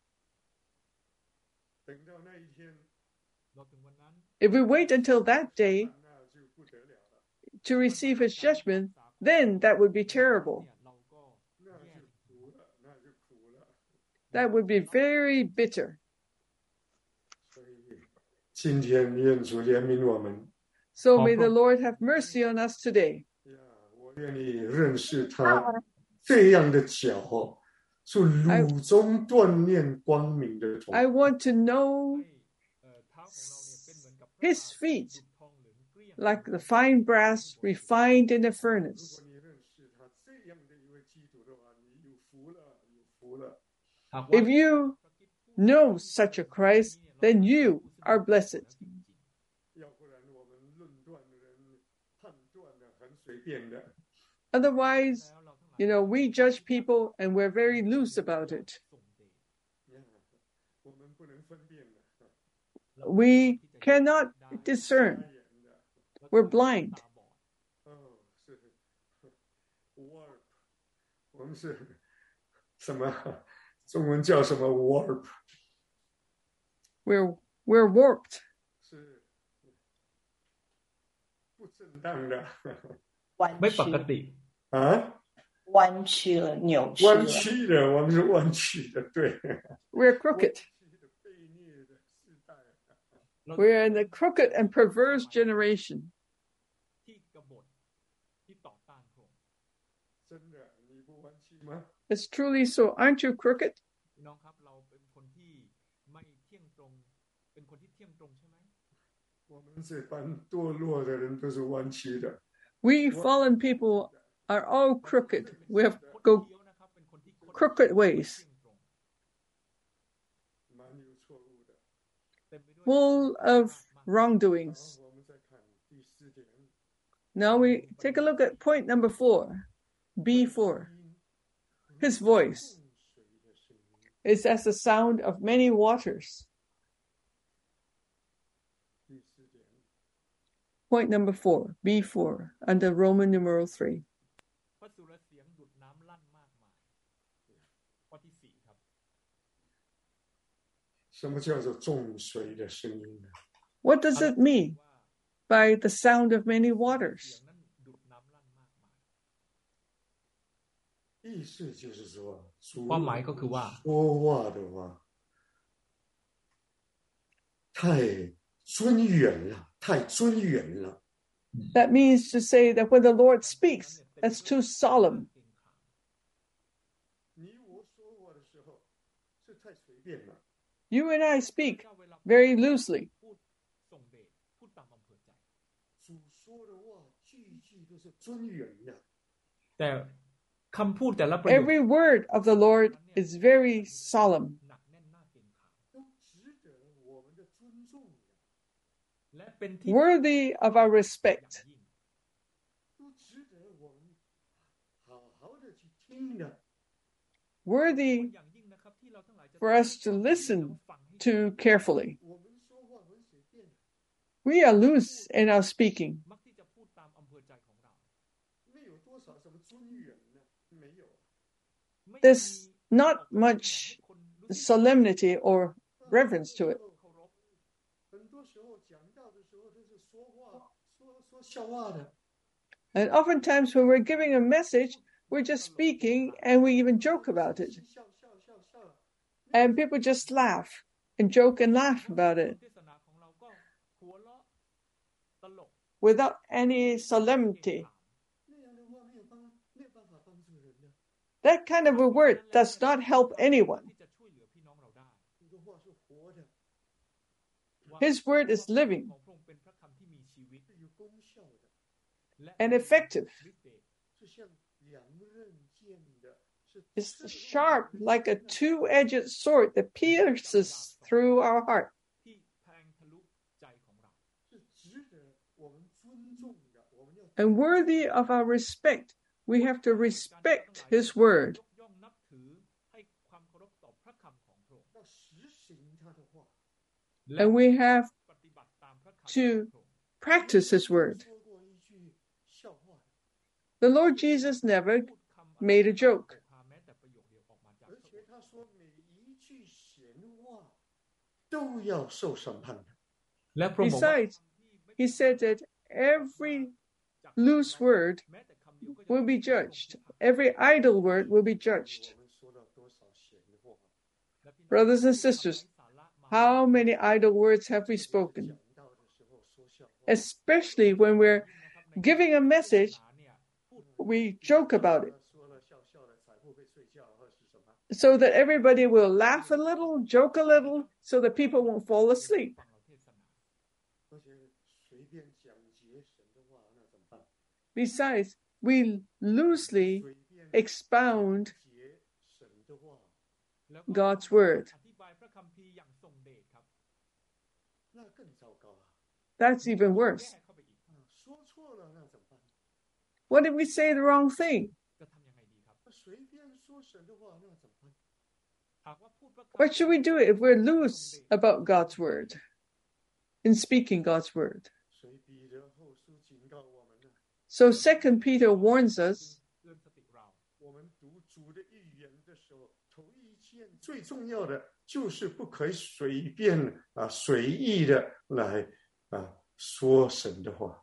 等到那一天， เราถึงวันนั้น If we wait until that day 那就不得了了， to receive his judgment, then that would be terrible. เนี่ยเราก็那就苦了，那就苦了。 That would be very bitter. 所以今天愿主怜悯我们。 So may the Lord have mercy on us today. 呀，我愿意认识他这样的脚哦，是乳中锻炼光明的铜。 I want to know เอ่อเท้าของเราเนี่ยเป็นเหมือนกับ his feet ทองเหลืองเกลี้ยง like the fine brass refined in a 如 furnace. 果你认识他这样的一位基督的话，你有福了，有福了。 หากว่า If you know such a Christ, then you are blessed. 要不然我们论断的人判断的很随便的。 Otherwise, you know, we judge people and we're very loose about it. 呀，我们不能分辨的， We cannot discern. 瞎眼的。 We're blind. 哦，是 warp，我们是什么？中文叫什么 warp？ We're we're warped. 是不正当的弯ไม่曲ปกติ啊， 弯曲了，扭曲了。 弯曲的，我们是弯曲的，对， We're crooked. 的悖逆的时代。 We're in the crooked and perverse generation. ที่กบฏที่ต่อต้านพระองค์真的，你不弯曲吗？ It's truly so. Aren't you crooked? พี่น้องครับเราเป็นคนที่ไม่เที่ยงตรง เป็นคนที่เที่ยงตรงใช่ไหม我们这般堕落的人都是弯曲的。 We fallen people are all crooked. We have คน go เดียวนะครับเป็นคนที่คด crooked ways, เที่ยงตรง蛮有错误的。 เต็มไปด้วย full of 好， wrongdoings. 我们再看第四点。 Now we take a look at point number four. B four. His voice 水的声音。 is as the sound of many waters. 第四点， Point number four, B four, under Roman numeral three. พระสุรเสียงดุดน้ำลั่นมาก什么叫做众水的声音呢？ What does it mean by the sound of many waters? 意思就是说，主ความหมายก็คือว่า说话的话太尊远了，太尊远了。 That means to say that when the Lord speaks, that's too solemn. 你我说话的时候是太随便了。 You and I speak very loosely. 主说的话句句都是尊远的。 แต่คำพูดแต่ละประโยค Every word of the Lord is very solemn 都值得我们的尊重的， และเป็นที่ worthy of our respect, 都值得我们好好的去听的。 worthy อย่างยิ่งนะครับที่เราทั้งหลายจะ for us to listen to carefully. 我们说话很随便， We are loose in our speaking. มักที่จะพูดตามอำเภอใจของเรา没有多少什么尊远呢，没有。 ไม่ There's มี not much solemnity or reverence to it. 很多时候讲道的时候都是说话，说说笑话的。 And oftentimes when we're giving a message, we're just speaking and we even joke about it. 笑笑笑笑， And people just laugh and joke and laugh about it เทศนาของเราก็หัวเราะตลก without any solemnity. 那样的话没有帮，没有办法帮助人的。 That kind of a word does not help anyone. ที่จะช่วยเหลือพี่น้องเราได้主的话是活的， His word is living ของพระองค์เป็นพระคำที่มีชีวิต是有功效的， และ and effective. ฤทธิ์เดช是像两刃剑的，是 It's sharp like a two-edged sword that pierces through our heart. ที่แทงทะลุใจของเรา是值得我们尊重的。我们要 And worthy of our respect, we have to respect His word. ยกย่องนับถือให้ความเคารพต่อพระคำของพระองค์要实行他的话。 และ And we have ปฏิบัติตามพระคำของ to พระองค์ practice His word. 说过一句笑话， The Lord Jesus never พูดคำอะไร made a joke. โกหาแม้แต่ประโยคเดียวออกมาจาก而พระ且องค์他说每一句闲话都要受审判的。 และพระองค์บอกว่า Besides, He said that every loose word แม้แต่คำเดียวก็จะ will be judged. Every idle word will be judged. 我们说了多少闲话？ และพี่น้อง Brothers and sisters, สาระมา how many idle words have we spoken? 讲到的时候说笑话， Especially when we're giving a message, เนี่ยพูด we joke about it 说了笑笑的，才不会睡觉，或是什么？ so that everybody will laugh a little, joke a little, so that people won't fall asleep. ฟังเราเทศนา而且随便讲节神的话，那怎么办？ Besides, we loosely 随便 expound 节神的话， แล้วก็ God's word. อธิบายพระคัมภีร์อย่างทรงเดชครับ那更糟糕啊！ That's even worse. แย่เข้าไปอีก啊，说错了那怎么办？ What if we say the wrong thing? จะทำยังไงดีครับ随便说神的话，那怎么办？ หากว่าพูดพระคำ What should we do if we're loose about God's word, in speaking God's word? 所以彼得后书警告我们呢， So Second Peter warns us เตือนสติเรา我们读主的预言的时候，头一件最重要的就是不可以随便啊、随意的来啊、说神的话。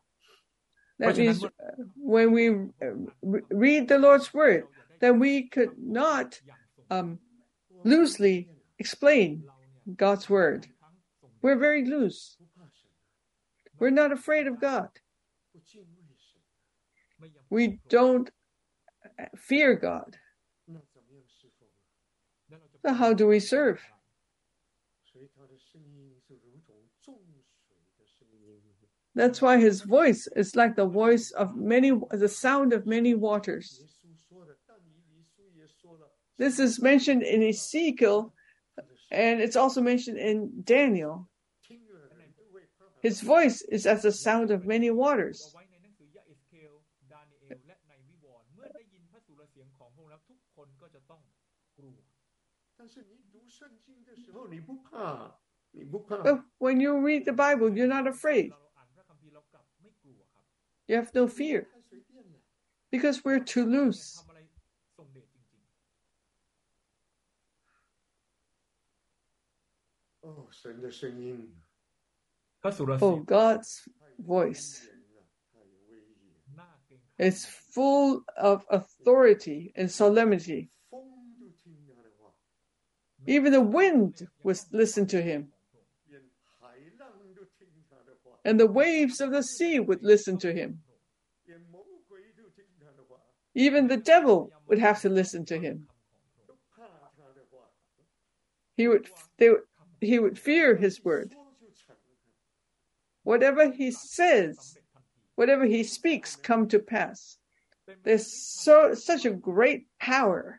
that means uh, when we uh, re- read the Lord's word, that we could not อย่างทรง um, loosely explain เราเนี่ย God's word. ทั้งทรงเดช We're very loose. 不怕神， We're not afraid of God. 不敬畏神， ไม่ยำ We don't uh, fear God. 那怎么样侍奉呢？ แล้วเราจะ So how do we serve? 所以他的声音是如同众水的声音。 That's why his voice is like the voice of many, the sound of many waters. 耶稣说的，但以理书也说了， This is mentioned in Ezekiel, 他的声 and it's also mentioned in Daniel. 听了人都会怕。 His voice is as the sound of many เอา waters. ไว้ในหนังสือยะเอสเคล ดานิเอล และในวิวรณ์เมื่อได้ยินพระสุรเสียงของพระองค์แล้วทุกคนก็จะต้องกลัว但是你读圣经的时候，你不怕，你不怕。 But when you read the Bible, you're not afraid. เราอ่านพระคัมภีร์เรากลับไม่กลัวครับ You have no fear 太随便了。 because we're too เนี่ย loose. ทำอะไรทรงเดชจริง哦，神的声音พระสุรเสี Oh, ยง God's voice 太有威严， น่าเกรงขาม is full of authority and solemnity. 风都听他的话， Even the wind would listen to him, 连海浪都听他的话， and the waves of the sea would listen to him. 连魔鬼都听他的话， Even the devil would have to listen to him. 都怕他的话， He would, they, would- he would fear his word. 说就成。 Whatever he says, whatever he speaks, come to pass. There's so such a great power.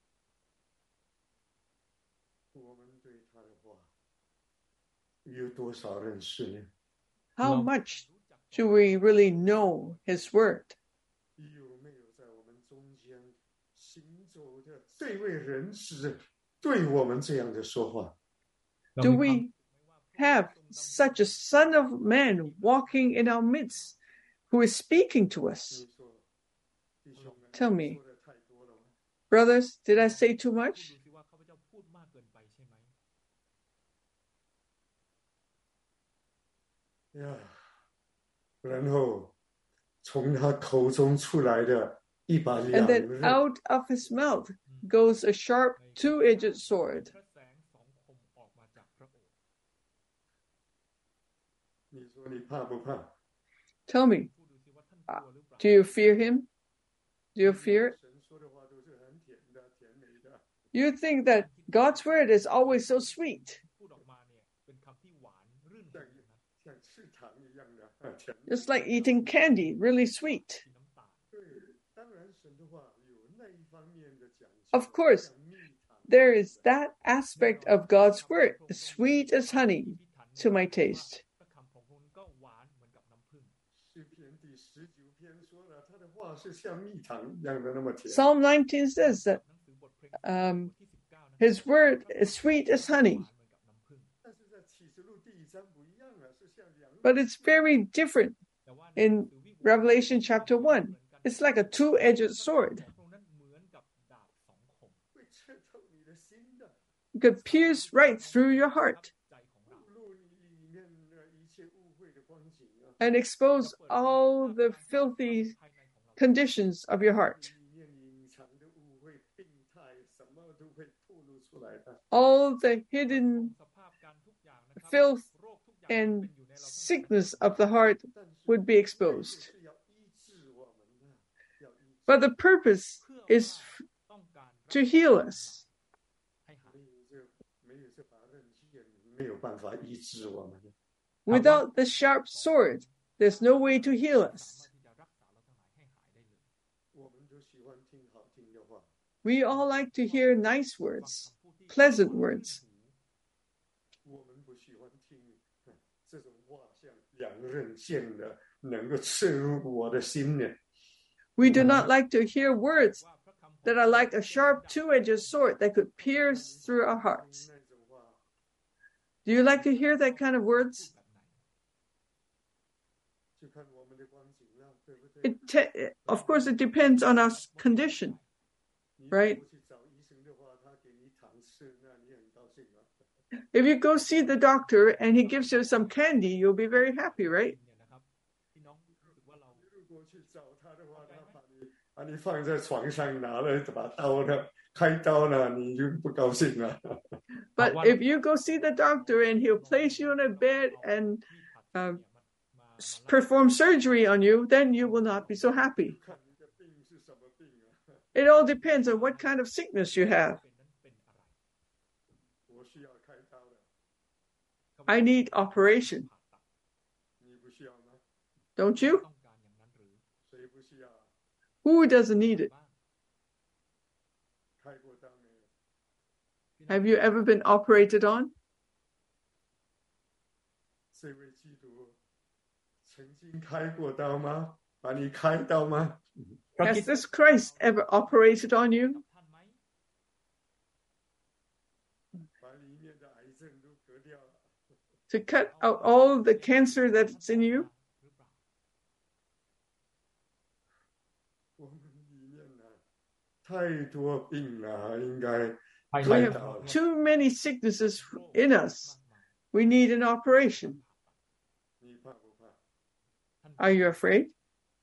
我们对他的话有多少认识呢？ How No. much do we really know his word? 有没有在我们中间行走的这位人士对我们这样的说话？ เรา Do มีความ we have such a son of man walking in our midst who is speaking to 你 us? 说，弟兄们， Tell me. 说的太多了吗？ Brothers, did I say too ดู much? สิว่าข้าพเจ้าพูดมากเกินไปใช่ไหม呀，然后从他口中出来的一把 And 两 then 刃， out of his mouth goes a sharp two-edged sword. พระแสงสองคมออกมาจากพระโอษฐ์你说你怕不怕？ Tell me, พูดดูสิว่าท่านกลัวหรือเปล่า do you fear him? Do you fear it? 神说的话都是很甜的、甜美的。 You think that God's word is always so sweet, พูดออกมาเนี่ยเป็นคำที่หวานรื่นร像มนะ像吃糖一样的，啊甜。 just like eating candy, really sweet. ที่น้ำตาล对，当然神的话有那一方面的讲究。 Of course, 像蜜糖 there is that aspect of God's word, sweet as honey to my taste. พระคำของพระองค์ก็หวานเหมือนกับน้ำผึ้ง诗篇第十九篇说了，他的话是像蜜糖一样的那么甜。 Psalm nineteen says that หนังสือบทเพลง um, บทที่สิบเก้านะ his word is sweet as honey, หวานเหมือนกับน้ำผึ้ง但是在启示录第一章不一样啊，是像两 but it's very different แต่ว่าในหนั in งสือวิวรณ์ Revelation chapter one. It's like a two-edged sword. พระองค์นั้นเหมือนกับดาบสองคม会刺透你的心的， It could pierce right through your heart ใจของเรา露你里面的一切污秽的光景啊， and expose all the filthy ภายในของเรา conditions of your heart, 里面隐藏的污秽、病态，什么都会暴露出来的。 all the hidden สภาพการทุกอย่างนะครับ filth โรคทุกอย่างเป็น and อยู่ในเราทั้งหมด sickness of the heart 但是 would be 这 exposed. 是要医治我们的，要医治。 But the purpose เพื่อ is ว่าต้องการ to heal us. ให้หาย没有这没有这把刃剑，没有办法医治我们的。 Without the sharp sword, there's no way to heal us. สามารถที่จะรักษาเราทั้งหลายให้หายได้เลย我们都喜欢听好听的话， We all like to hear nice ฟัง words, คำพูดที่ pleasant words. 我们不喜欢听哼这种话像两刃剑的，能够刺入我的心呢。 We do not like to hear words ว่าพระคำของ that are like a sharp two-edged sword that could pierce through our hearts. 那种话， Do you like to hear that kind of words? แบบไหน就看我们的光景了，对不对？ It te- of course, it depends on our condition. 你 right. 如果去找医生的话，他给你糖吃，那你很高兴啊。 If you go see the doctor and he gives you some candy, you'll be very happy, right? เนี่ยนะครับพี่น้องรู้สึกว่าเรา如果去找他的话，他把你把你放在床上，拿了把刀呢，开刀呢，你就不高兴了。 But One- if you go see the doctor and he'll place you in a bed and ที่ผ่าตัด um, เนี่ยมามา s- มา perform surgery on you, then you will not be so happy. 看你的病是什么病啊？ It all depends on what kind of sickness you have. เป็นนั้นเป็นอะไร我需要开刀的， I need operation, ผ่าตัด你不需要吗？ don't you? ต้องการอย่างนั้นหรือ谁不需要啊？ Who doesn't need it? บ้าง开过刀没有？ Have you ever been operated on? 这位基督曾经开过刀吗？把你开刀吗？ พระ Has คิด this Christ ever operated on you ท่านไหม把里面的癌症都割掉了。 to cut out all the cancer that's in you? หรือเปล่า我们里面呢，太多病了，应该ภาย We ใน have too many sicknesses in us we need an operation. 你怕不怕？ Are you afraid?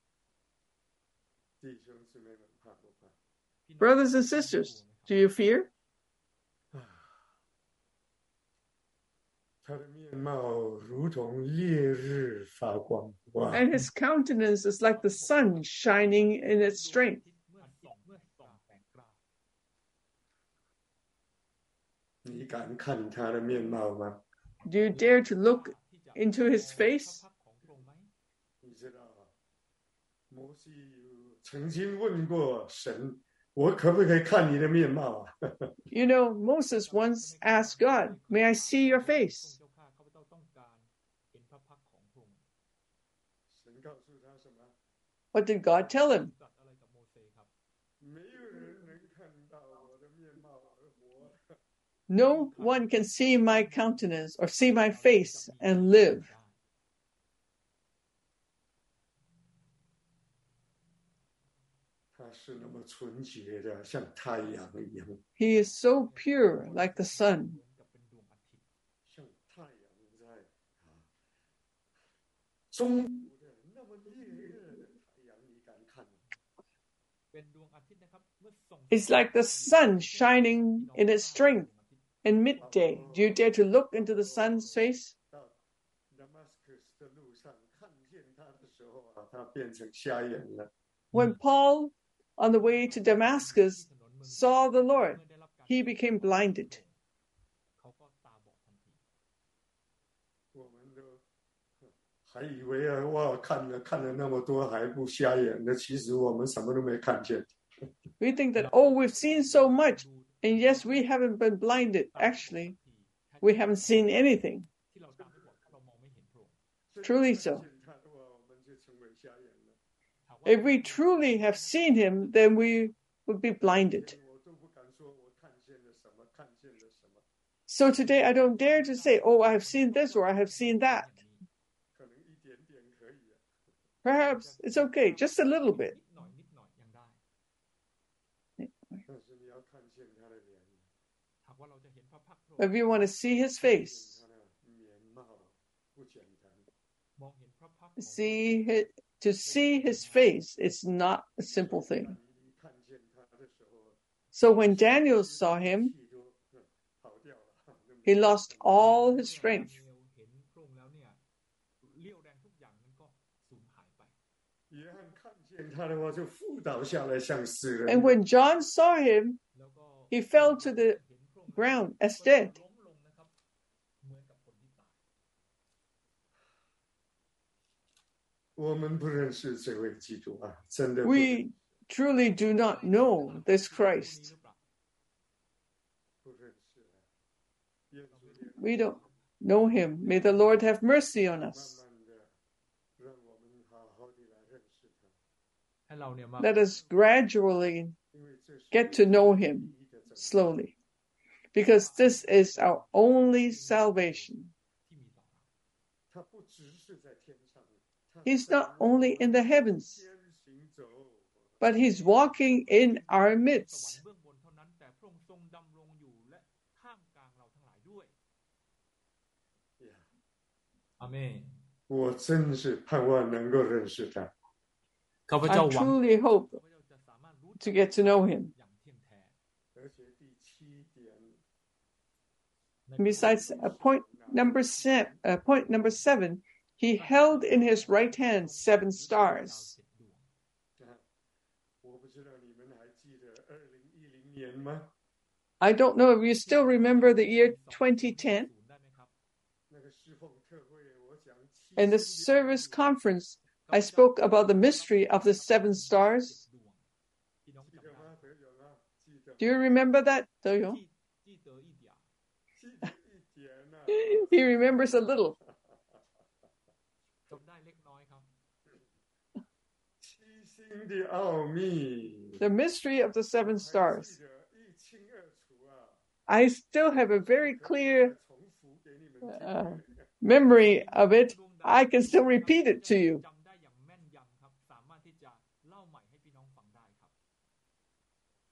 弟兄姊妹们怕不怕？ Brothers and sisters, do you fear? 他的面貌如同烈日发光，哇！ And his countenance is like the sun shining in its strength. 你敢看他的面貌吗？ Do you dare to look into his face? 你知道，摩西曾经问过神：“我可不可以看你的面貌啊？” You know, Moses once asked God, "May I see your face?" 神告诉他什么？ What did God tell him? 没有人能看到我的面貌而活。 No one can see my countenance or see my face and live. 他是那么纯洁的，像太阳一样， He is so pure like the sun. 像太阳在啊中午的那么烈热的太阳，你敢看吗？ It's like the sun shining in its strength in midday. Do you dare to look into the sun's face? 到 Damascus 的路上看见他的时候啊，他变成瞎眼了。 When Paul, on the way to Damascus, saw the Lord, he became blinded. 我们都还以为啊，哇，看了看了那么多还不瞎眼的，其实我们什么都没看见。 We think that, oh, we've seen so much, and yes, we haven't been blinded. Actually, we haven't seen anything. Truly so. If we truly have seen him, then we would be blinded. So today I don't dare to say, oh, I have seen this or I have seen that. Perhaps it's okay, just a little bit. If you want to see his face, see his, to see his face, it's not a simple thing. So when Daniel saw him, he lost all his strength. And when John saw him, he fell to the ground as dead. We truly do not know this Christ. We don't know him. May the Lord have mercy on us. Let us gradually get to know him slowly, because this is our only salvation. He's not only in the heavens, but he's walking in our midst. Amen. I truly hope to get to know him. Besides, uh, point number seven, uh, point number seven, he held in his right hand seven stars. I don't know if you still remember the year twenty ten. In the service conference, I spoke about the mystery of the seven stars. Do you remember that, Do-yo? He remembers a little. The mystery of the seven stars. I still have a very clear uh, memory of it. I can still repeat it to you.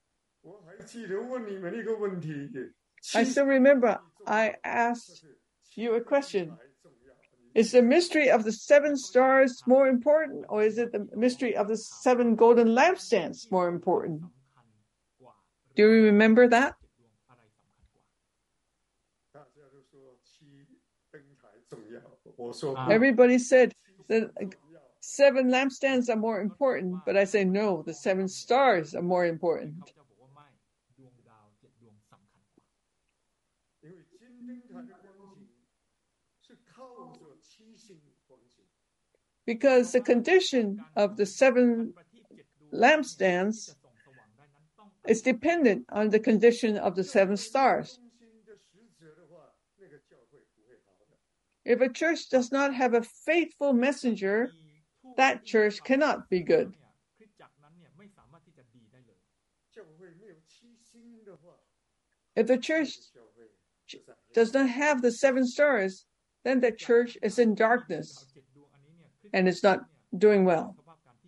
I still remember I asked you a question. Is the mystery of the seven stars more important, or is it the mystery of the seven golden lampstands more important? Do you remember that? Everybody said that seven lampstands are more important, but I say no, the seven stars are more important. Because the condition of the seven lampstands is dependent on the condition of the seven stars. If a church does not have a faithful messenger, that church cannot be good. If the church does not have the seven stars, then the church is in darkness and is not doing well.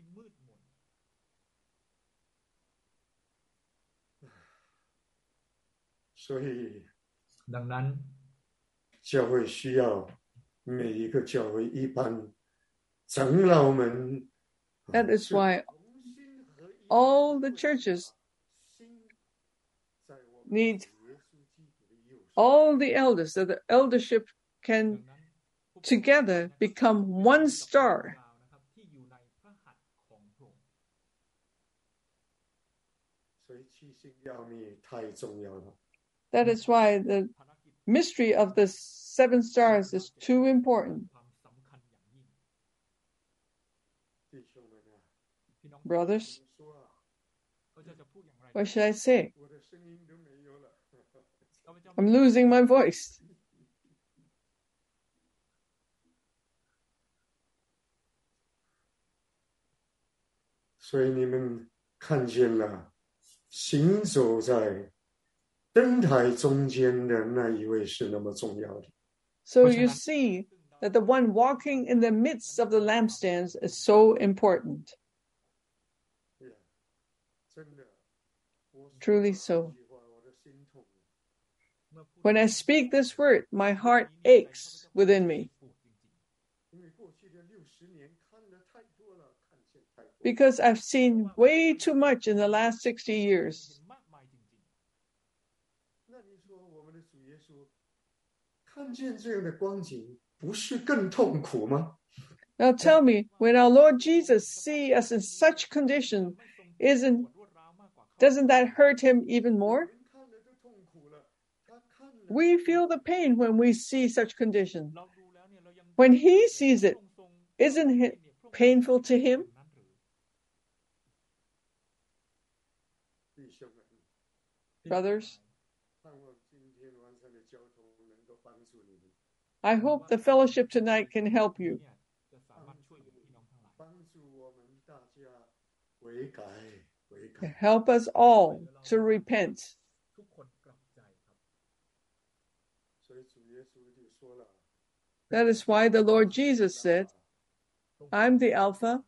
So ดังนั้น教会需要每一个教会一般长老们 That is why all the churches need all the elders, so the eldership can together become one star. That is why the mystery of the seven stars is too important. Brothers, what should I say? I'm losing my voice. So 你们看见了行走在灯台中间的那一位是那么重要的。 So you see that the one walking in the midst of the lampstands is so important. Truly so. When I speak this word, my heart aches within me. Because I've seen way too much in the last sixty years. Now tell me, when our Lord Jesus sees us in such condition, isn't doesn't that hurt him even more? We feel the pain when we see such condition. When he sees it, isn't it painful to him? Brothers, I hope the fellowship tonight can help you. Help us all to repent. That is why the Lord Jesus said, I'm the Alpha.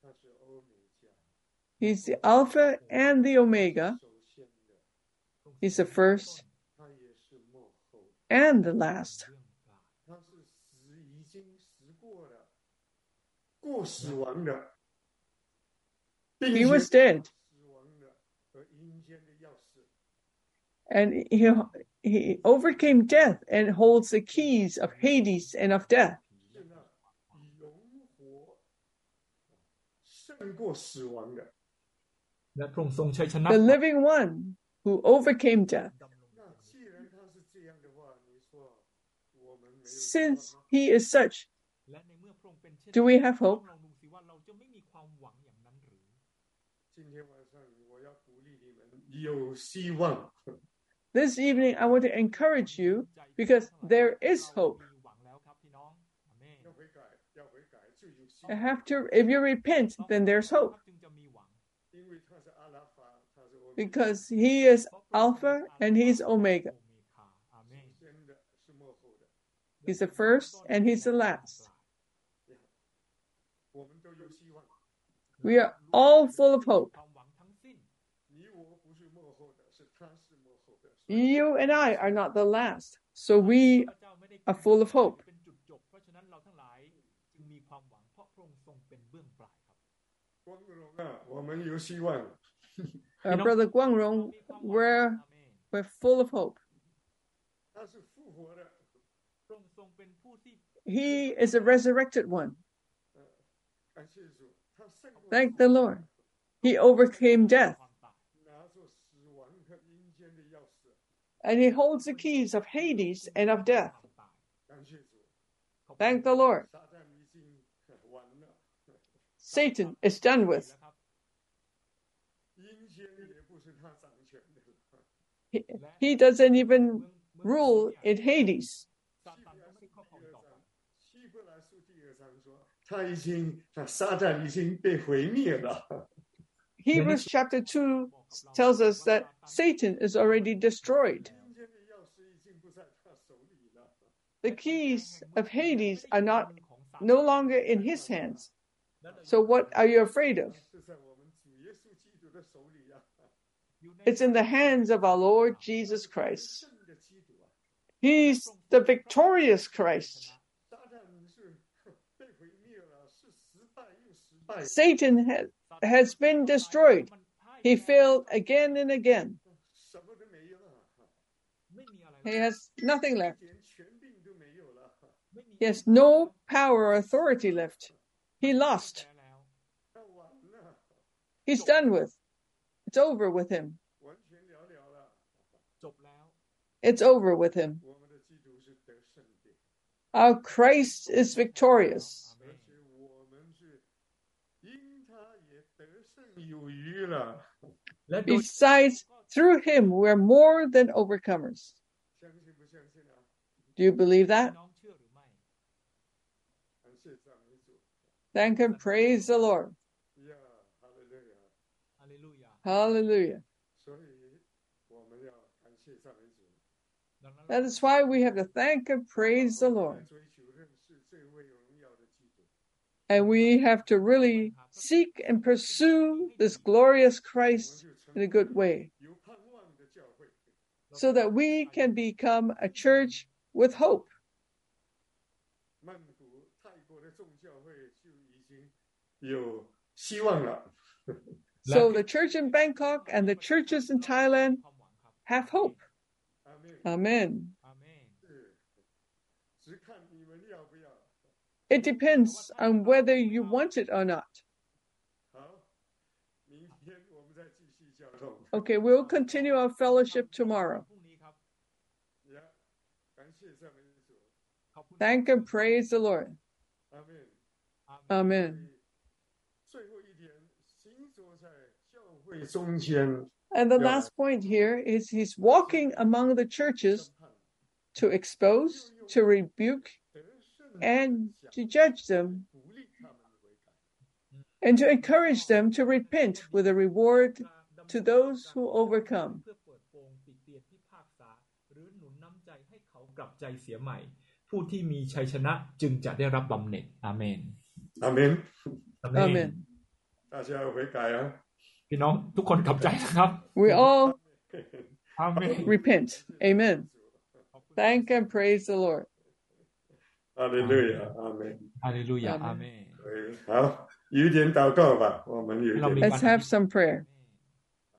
He's the Alpha and the Omega. He's the first and the last. He was dead. And he, he overcame death and holds the keys of Hades and of death. The living one who overcame death. Since he is such, do we have hope? This evening, I want to encourage you because there is hope. I have to, if you repent, then there's hope. Because he is Alpha and he's Omega. He's the first and he's the last. We are all full of hope. You and I are not the last. So we are full of hope. เป็นจุดจบเพราะฉะนั้นเราทั้งหลายจึงมีความหวังเพราะพระองค์ทรงเป็นเบื้องปลายครับ光荣啊，我们有希望。 Our brother Guangrong, we're, we're full of hope. 他是复活的， พระองค์ทรงเป็นผู้ที่ He is a resurrected one. 感谢主，他胜过 Thank the Lord. He overcame death, ความตาย拿着死亡和阴间的钥匙。 and he holds the keys of Hades and of death. ความตาย感谢主， Thank the Lord. 撒旦已经完了， Satan is done with. แล้วครับ阴间也不是他掌权的了。 He, he doesn't even rule in Hades. ซาตานก็ไม่ครอบครองต่อไป希伯来书第二章说，他已经，他撒旦已经被毁灭了。 Hebrews chapter two tells us that Satan is already destroyed. 阴间的钥匙已经不在他手里了。 The keys of Hades are not no longer in his hands. So what are you afraid of? 是在我们主耶稣基督的手里啊。 It's in the hands of our Lord Jesus Christ. 圣的基督啊， He's the victorious Christ. 撒旦是被毁灭了，是失败又失败。 Satan has, has been destroyed. He failed again and again. 什么都没有了， ไม่มีอะไร He has nothing 一 left. 点权柄都没有了。 ไม่มี He has no power or authority left. He lost. แล้ว他完了， He's done with. It's over with him. 完全了了了。 จบแล้ว It's over with him. 我们的基督是得胜的， Our Christ is victorious. 而且我们是因他也得胜有余了。 และโดย Besides, through him, we're more than overcomers. 相信不相信啊？ Do you believe พี่ that? น้องเชื่อหรือไม่感谢赞美主 Thank and praise the Lord. 呀，哈利路亚！ ฮาเลลูยา Hallelujah. 所以我们要感谢赞美主。 ดังนั้น That is why we have to thank and praise the 来 Lord. 追求认识这位荣耀的基督。 And we have to really seek and pursue this glorious 我 Christ 们就成 in a good way 有盼望的教会。 so that we can become a church with hope. 曼谷、泰国的众教会就已经有希望了。 So the church in Bangkok and the churches in Thailand ความหวังครับ have hope. 阿门。 Amen. อาเมน是，只看你们要不要。 It depends on whether you want it or not. 好，明天我们再继续交通。 Okay, we'll continue our fellowship tomorrow. พรุ่งนี้ครับ呀，感谢赞美主， ขอบคุณ Thank and praise the Lord. 阿门。 อาเมน Amen. 最后一点，行走在教会中间， And the Yeah. last point here is he's walking among the churches 审判 to expose, to rebuke, 得胜 and 想 to judge them, 鼓励他们悔改。 and to encourage them to repent with a reward to those who overcome. เพื่อเปิดโปงติเตียนพิพากษาหรือหนุนน้ำใจให้เขากลับใจเสียใหม่ ผู้ที่มีชัยชนะจึงจะได้รับบำเหน็จอาเมน阿门。 อาเมน Amen. 大家要悔改啊！ พี่น้องทุกคนกลับใจนะครับ We all อาเมน repent. Amen. Thank and praise the Lord. 哈利路亚，阿门。 ฮาเลลูยาอาเมนอาเมน对，好，有一点祷告吧，我们有一เรา点มี Let's have some prayer.